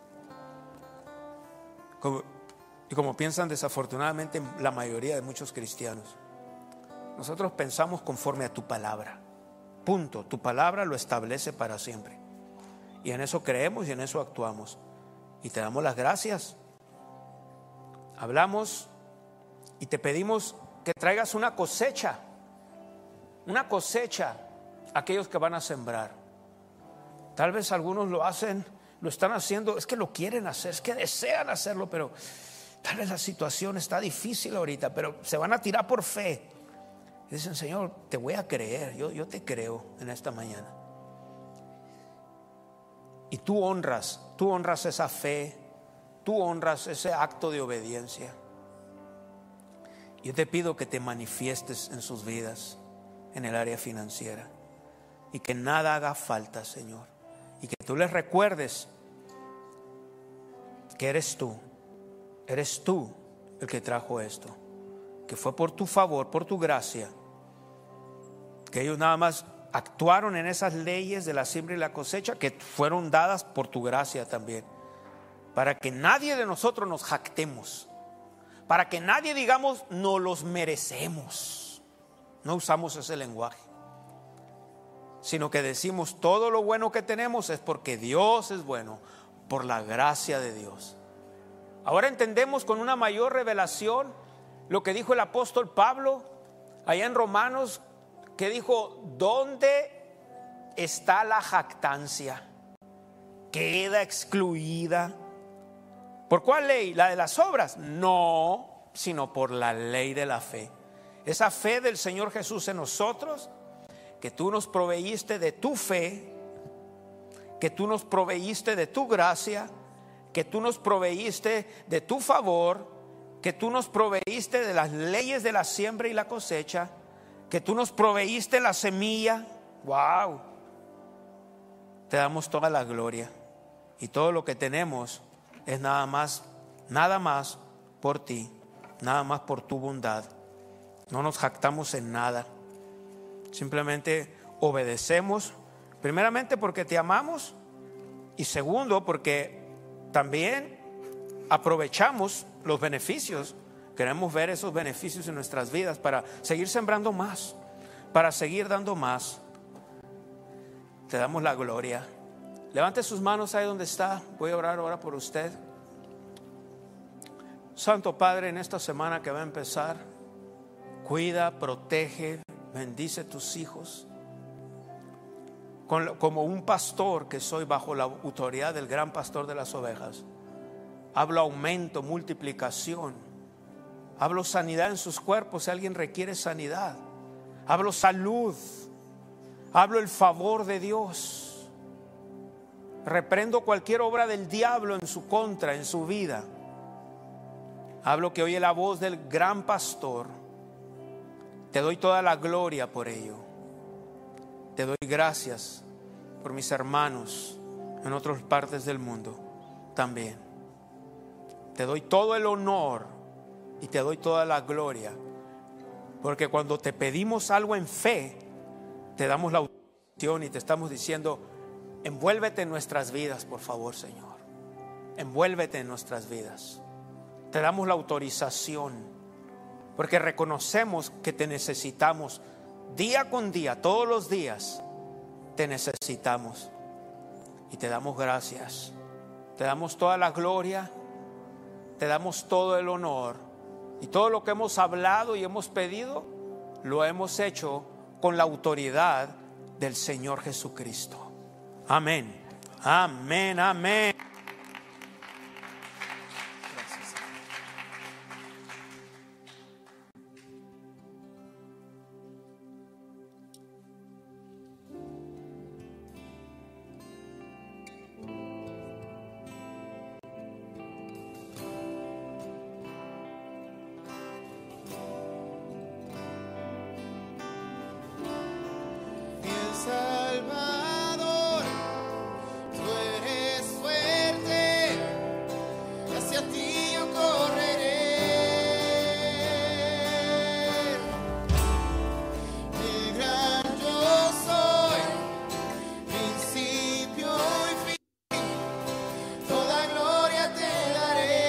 Como, y como piensan desafortunadamente la mayoría de muchos cristianos. Nosotros pensamos conforme a tu palabra. Punto. Tu palabra lo establece para siempre. Y en eso creemos y en eso actuamos. Y te damos las gracias. Hablamos y te pedimos que traigas una cosecha. Una cosecha a aquellos que van a sembrar. Tal vez algunos lo hacen, lo están haciendo, es que lo quieren hacer, es que desean hacerlo, pero tal vez la situación está difícil ahorita, pero se van a tirar por fe. Dicen, Señor, te voy a creer, yo, yo te creo en esta mañana. Y tú honras, tú honras esa fe, tú honras ese acto de obediencia. Yo te pido que te manifiestes en sus vidas, en el área financiera, y que nada haga falta, Señor. Y que tú les recuerdes que eres tú, eres tú el que trajo esto, que fue por tu favor, por tu gracia, que ellos nada más actuaron en esas leyes de la siembra y la cosecha que fueron dadas por tu gracia también, para que nadie de nosotros nos jactemos, para que nadie digamos no los merecemos. No usamos ese lenguaje, sino que decimos todo lo bueno que tenemos es porque Dios es bueno, por la gracia de Dios. Ahora entendemos con una mayor revelación lo que dijo el apóstol Pablo allá en Romanos, que dijo, ¿dónde está la jactancia? Queda excluida. ¿Por cuál ley? ¿La de las obras? No, sino por la ley de la fe. Esa fe del Señor Jesús en nosotros, que tú nos proveíste de tu fe, que tú nos proveíste de tu gracia, que tú nos proveíste de tu favor, que tú nos proveíste de las leyes de la siembra y la cosecha, que tú nos proveíste la semilla. Wow. Te damos toda la gloria, y todo lo que tenemos es nada más, nada más por ti, nada más por tu bondad. No nos jactamos en nada. Simplemente obedecemos, primeramente porque te amamos, y segundo porque también aprovechamos los beneficios. Queremos ver esos beneficios en nuestras vidas para seguir sembrando más, para seguir dando más. Te damos la gloria. Levante sus manos ahí donde está. Voy a orar ahora por usted. Santo Padre, en esta semana que va a empezar, cuida, protege, bendice tus hijos. Como un pastor que soy bajo la autoridad del gran pastor de las ovejas, hablo aumento, multiplicación. Hablo sanidad en sus cuerpos si alguien requiere sanidad. Hablo salud. Hablo el favor de Dios. Reprendo cualquier obra del diablo en su contra, en su vida. Hablo que oye la voz del gran pastor. Te doy toda la gloria por ello. Te doy gracias por mis hermanos en otras partes del mundo también. Te doy todo el honor y te doy toda la gloria, porque cuando te pedimos algo en fe, te damos la autorización y te estamos diciendo: envuélvete en nuestras vidas, por favor, Señor. Envuélvete en nuestras vidas. Te damos la autorización, porque reconocemos que te necesitamos día con día, todos los días te necesitamos. Y te damos gracias. Te damos toda la gloria, te damos todo el honor. Y todo lo que hemos hablado y hemos pedido, lo hemos hecho con la autoridad del Señor Jesucristo. Amén, amén, amén. Gracias. Salvador, tú eres fuerte, y hacia ti yo correré. El gran yo soy, principio y fin, toda gloria te daré.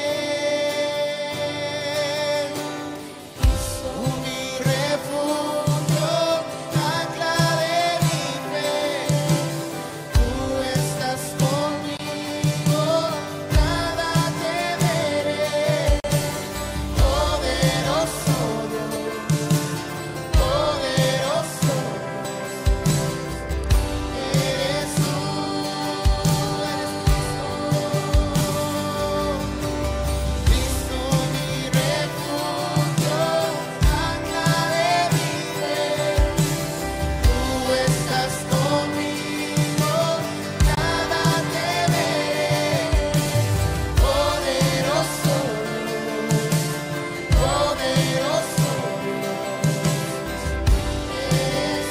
Tú mi refugio, ancla de mi fe. Tú estás conmigo, nada temeré. Poderoso Dios, poderoso Dios, eres tú, eres Cristo mi refugio, ancla de mi fe. Tú estás conmigo, nada temeré. Poderoso Dios, poderoso Dios, eres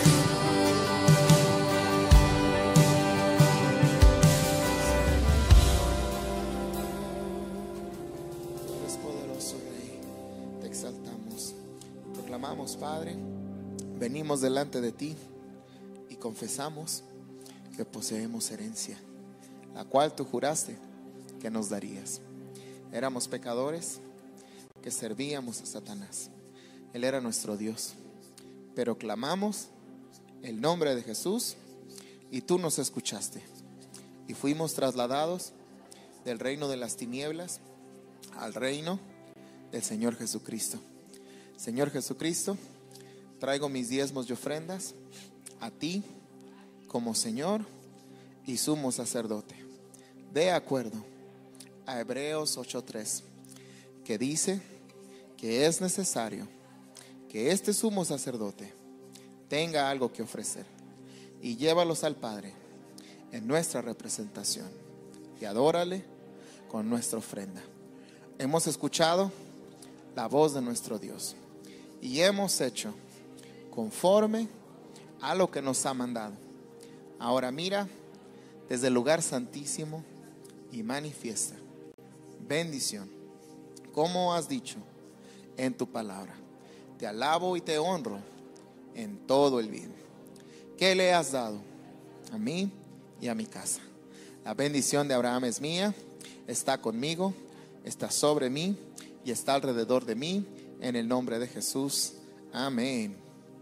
tú. Tú eres poderoso, Rey. Te exaltamos. Proclamamos, Padre, venimos delante de ti y confesamos que poseemos herencia, la cual tú juraste que nos darías. Éramos pecadores que servíamos a Satanás. Él era nuestro Dios. Pero clamamos el nombre de Jesús y tú nos escuchaste. Y fuimos trasladados del reino de las tinieblas al reino del Señor Jesucristo. Señor Jesucristo, traigo mis diezmos y ofrendas a ti como Señor y sumo sacerdote, de acuerdo a Hebreos ocho tres, que dice que es necesario que este sumo sacerdote tenga algo que ofrecer, y llévalos al Padre en nuestra representación y adórale con nuestra ofrenda. Hemos escuchado la voz de nuestro Dios y hemos hecho conforme a lo que nos ha mandado. Ahora mira desde el lugar santísimo y manifiesta bendición, como has dicho en tu palabra. Te alabo y te honro en todo el bien que le has dado a mí y a mi casa. La bendición de Abraham es mía, está conmigo, está sobre mí y está alrededor de mí, en el nombre de Jesús. Amén.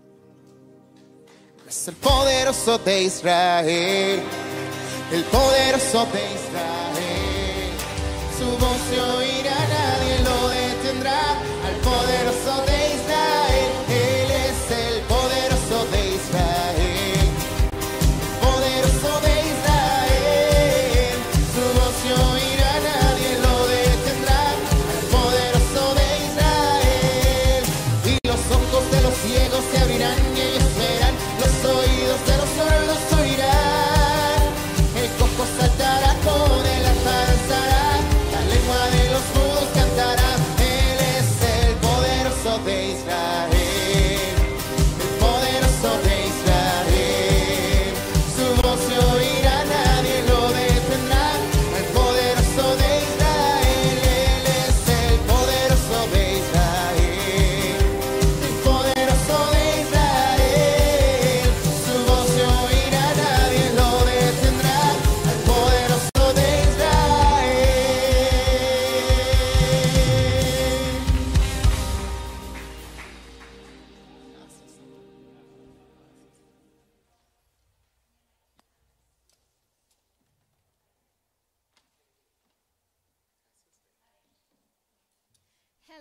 Es el poderoso de Israel, el poderoso de Israel. Su voz se oirá, nadie lo detendrá. Al poderoso de Israel, Él es el poderoso de Israel, poderoso de Israel. Su voz se oirá, nadie lo detendrá. Al poderoso de Israel. Y los ojos de los ciegos se abrirán y ellos verán, los oídos de los sordos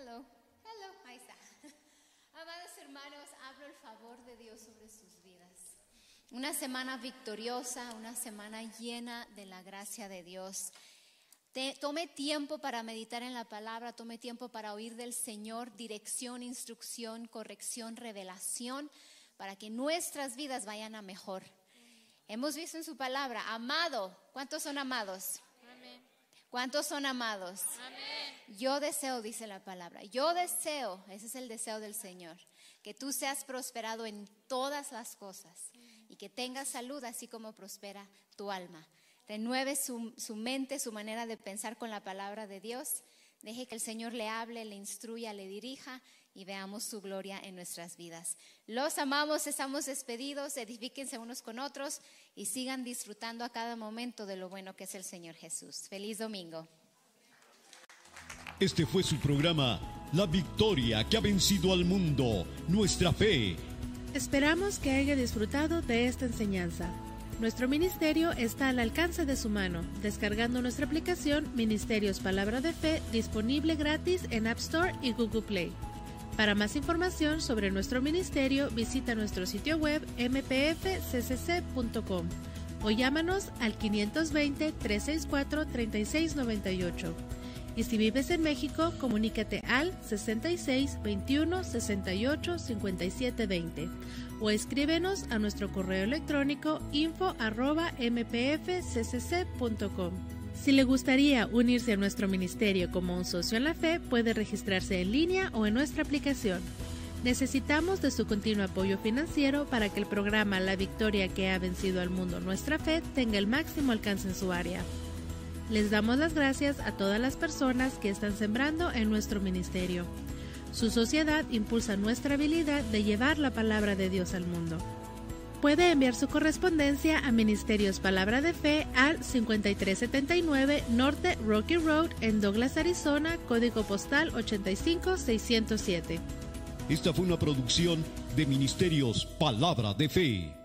Hello, hello, ahí está. Amados hermanos, hablo el favor de Dios sobre sus vidas. Una semana victoriosa, una semana llena de la gracia de Dios. Te, tome tiempo para meditar en la palabra, tome tiempo para oír del Señor dirección, instrucción, corrección, revelación, para que nuestras vidas vayan a mejor. Hemos visto en su palabra, amado, ¿cuántos son amados? Amén. ¿Cuántos son amados? Amén. Yo deseo, dice la palabra, yo deseo, ese es el deseo del Señor, que tú seas prosperado en todas las cosas y que tengas salud así como prospera tu alma. Renueve su, su mente, su manera de pensar con la palabra de Dios. Deje que el Señor le hable, le instruya, le dirija y veamos su gloria en nuestras vidas. Los amamos, estamos despedidos, edifíquense unos con otros y sigan disfrutando a cada momento de lo bueno que es el Señor Jesús. Feliz domingo. Este fue su programa, La Victoria que ha vencido al mundo, nuestra fe. Esperamos que haya disfrutado de esta enseñanza. Nuestro ministerio está al alcance de su mano, descargando nuestra aplicación Ministerios Palabra de Fe, disponible gratis en App Store y Google Play. Para más información sobre nuestro ministerio, visita nuestro sitio web m p f c c c punto com o llámanos al quinientos veinte, trescientos sesenta y cuatro, treinta y seis noventa y ocho. Y si vives en México, comunícate al sesenta y seis, veintiuno, sesenta y ocho, cincuenta y siete veinte o escríbenos a nuestro correo electrónico info arroba m p f c c c punto com. Si le gustaría unirse a nuestro ministerio como un socio en la fe, puede registrarse en línea o en nuestra aplicación. Necesitamos de su continuo apoyo financiero para que el programa La Victoria que ha vencido al mundo, nuestra fe, tenga el máximo alcance en su área. Les damos las gracias a todas las personas que están sembrando en nuestro ministerio. Su sociedad impulsa nuestra habilidad de llevar la palabra de Dios al mundo. Puede enviar su correspondencia a Ministerios Palabra de Fe al cincuenta y tres setenta y nueve Norte Rocky Road en Douglas, Arizona, código postal ochenta y cinco seiscientos siete. Esta fue una producción de Ministerios Palabra de Fe.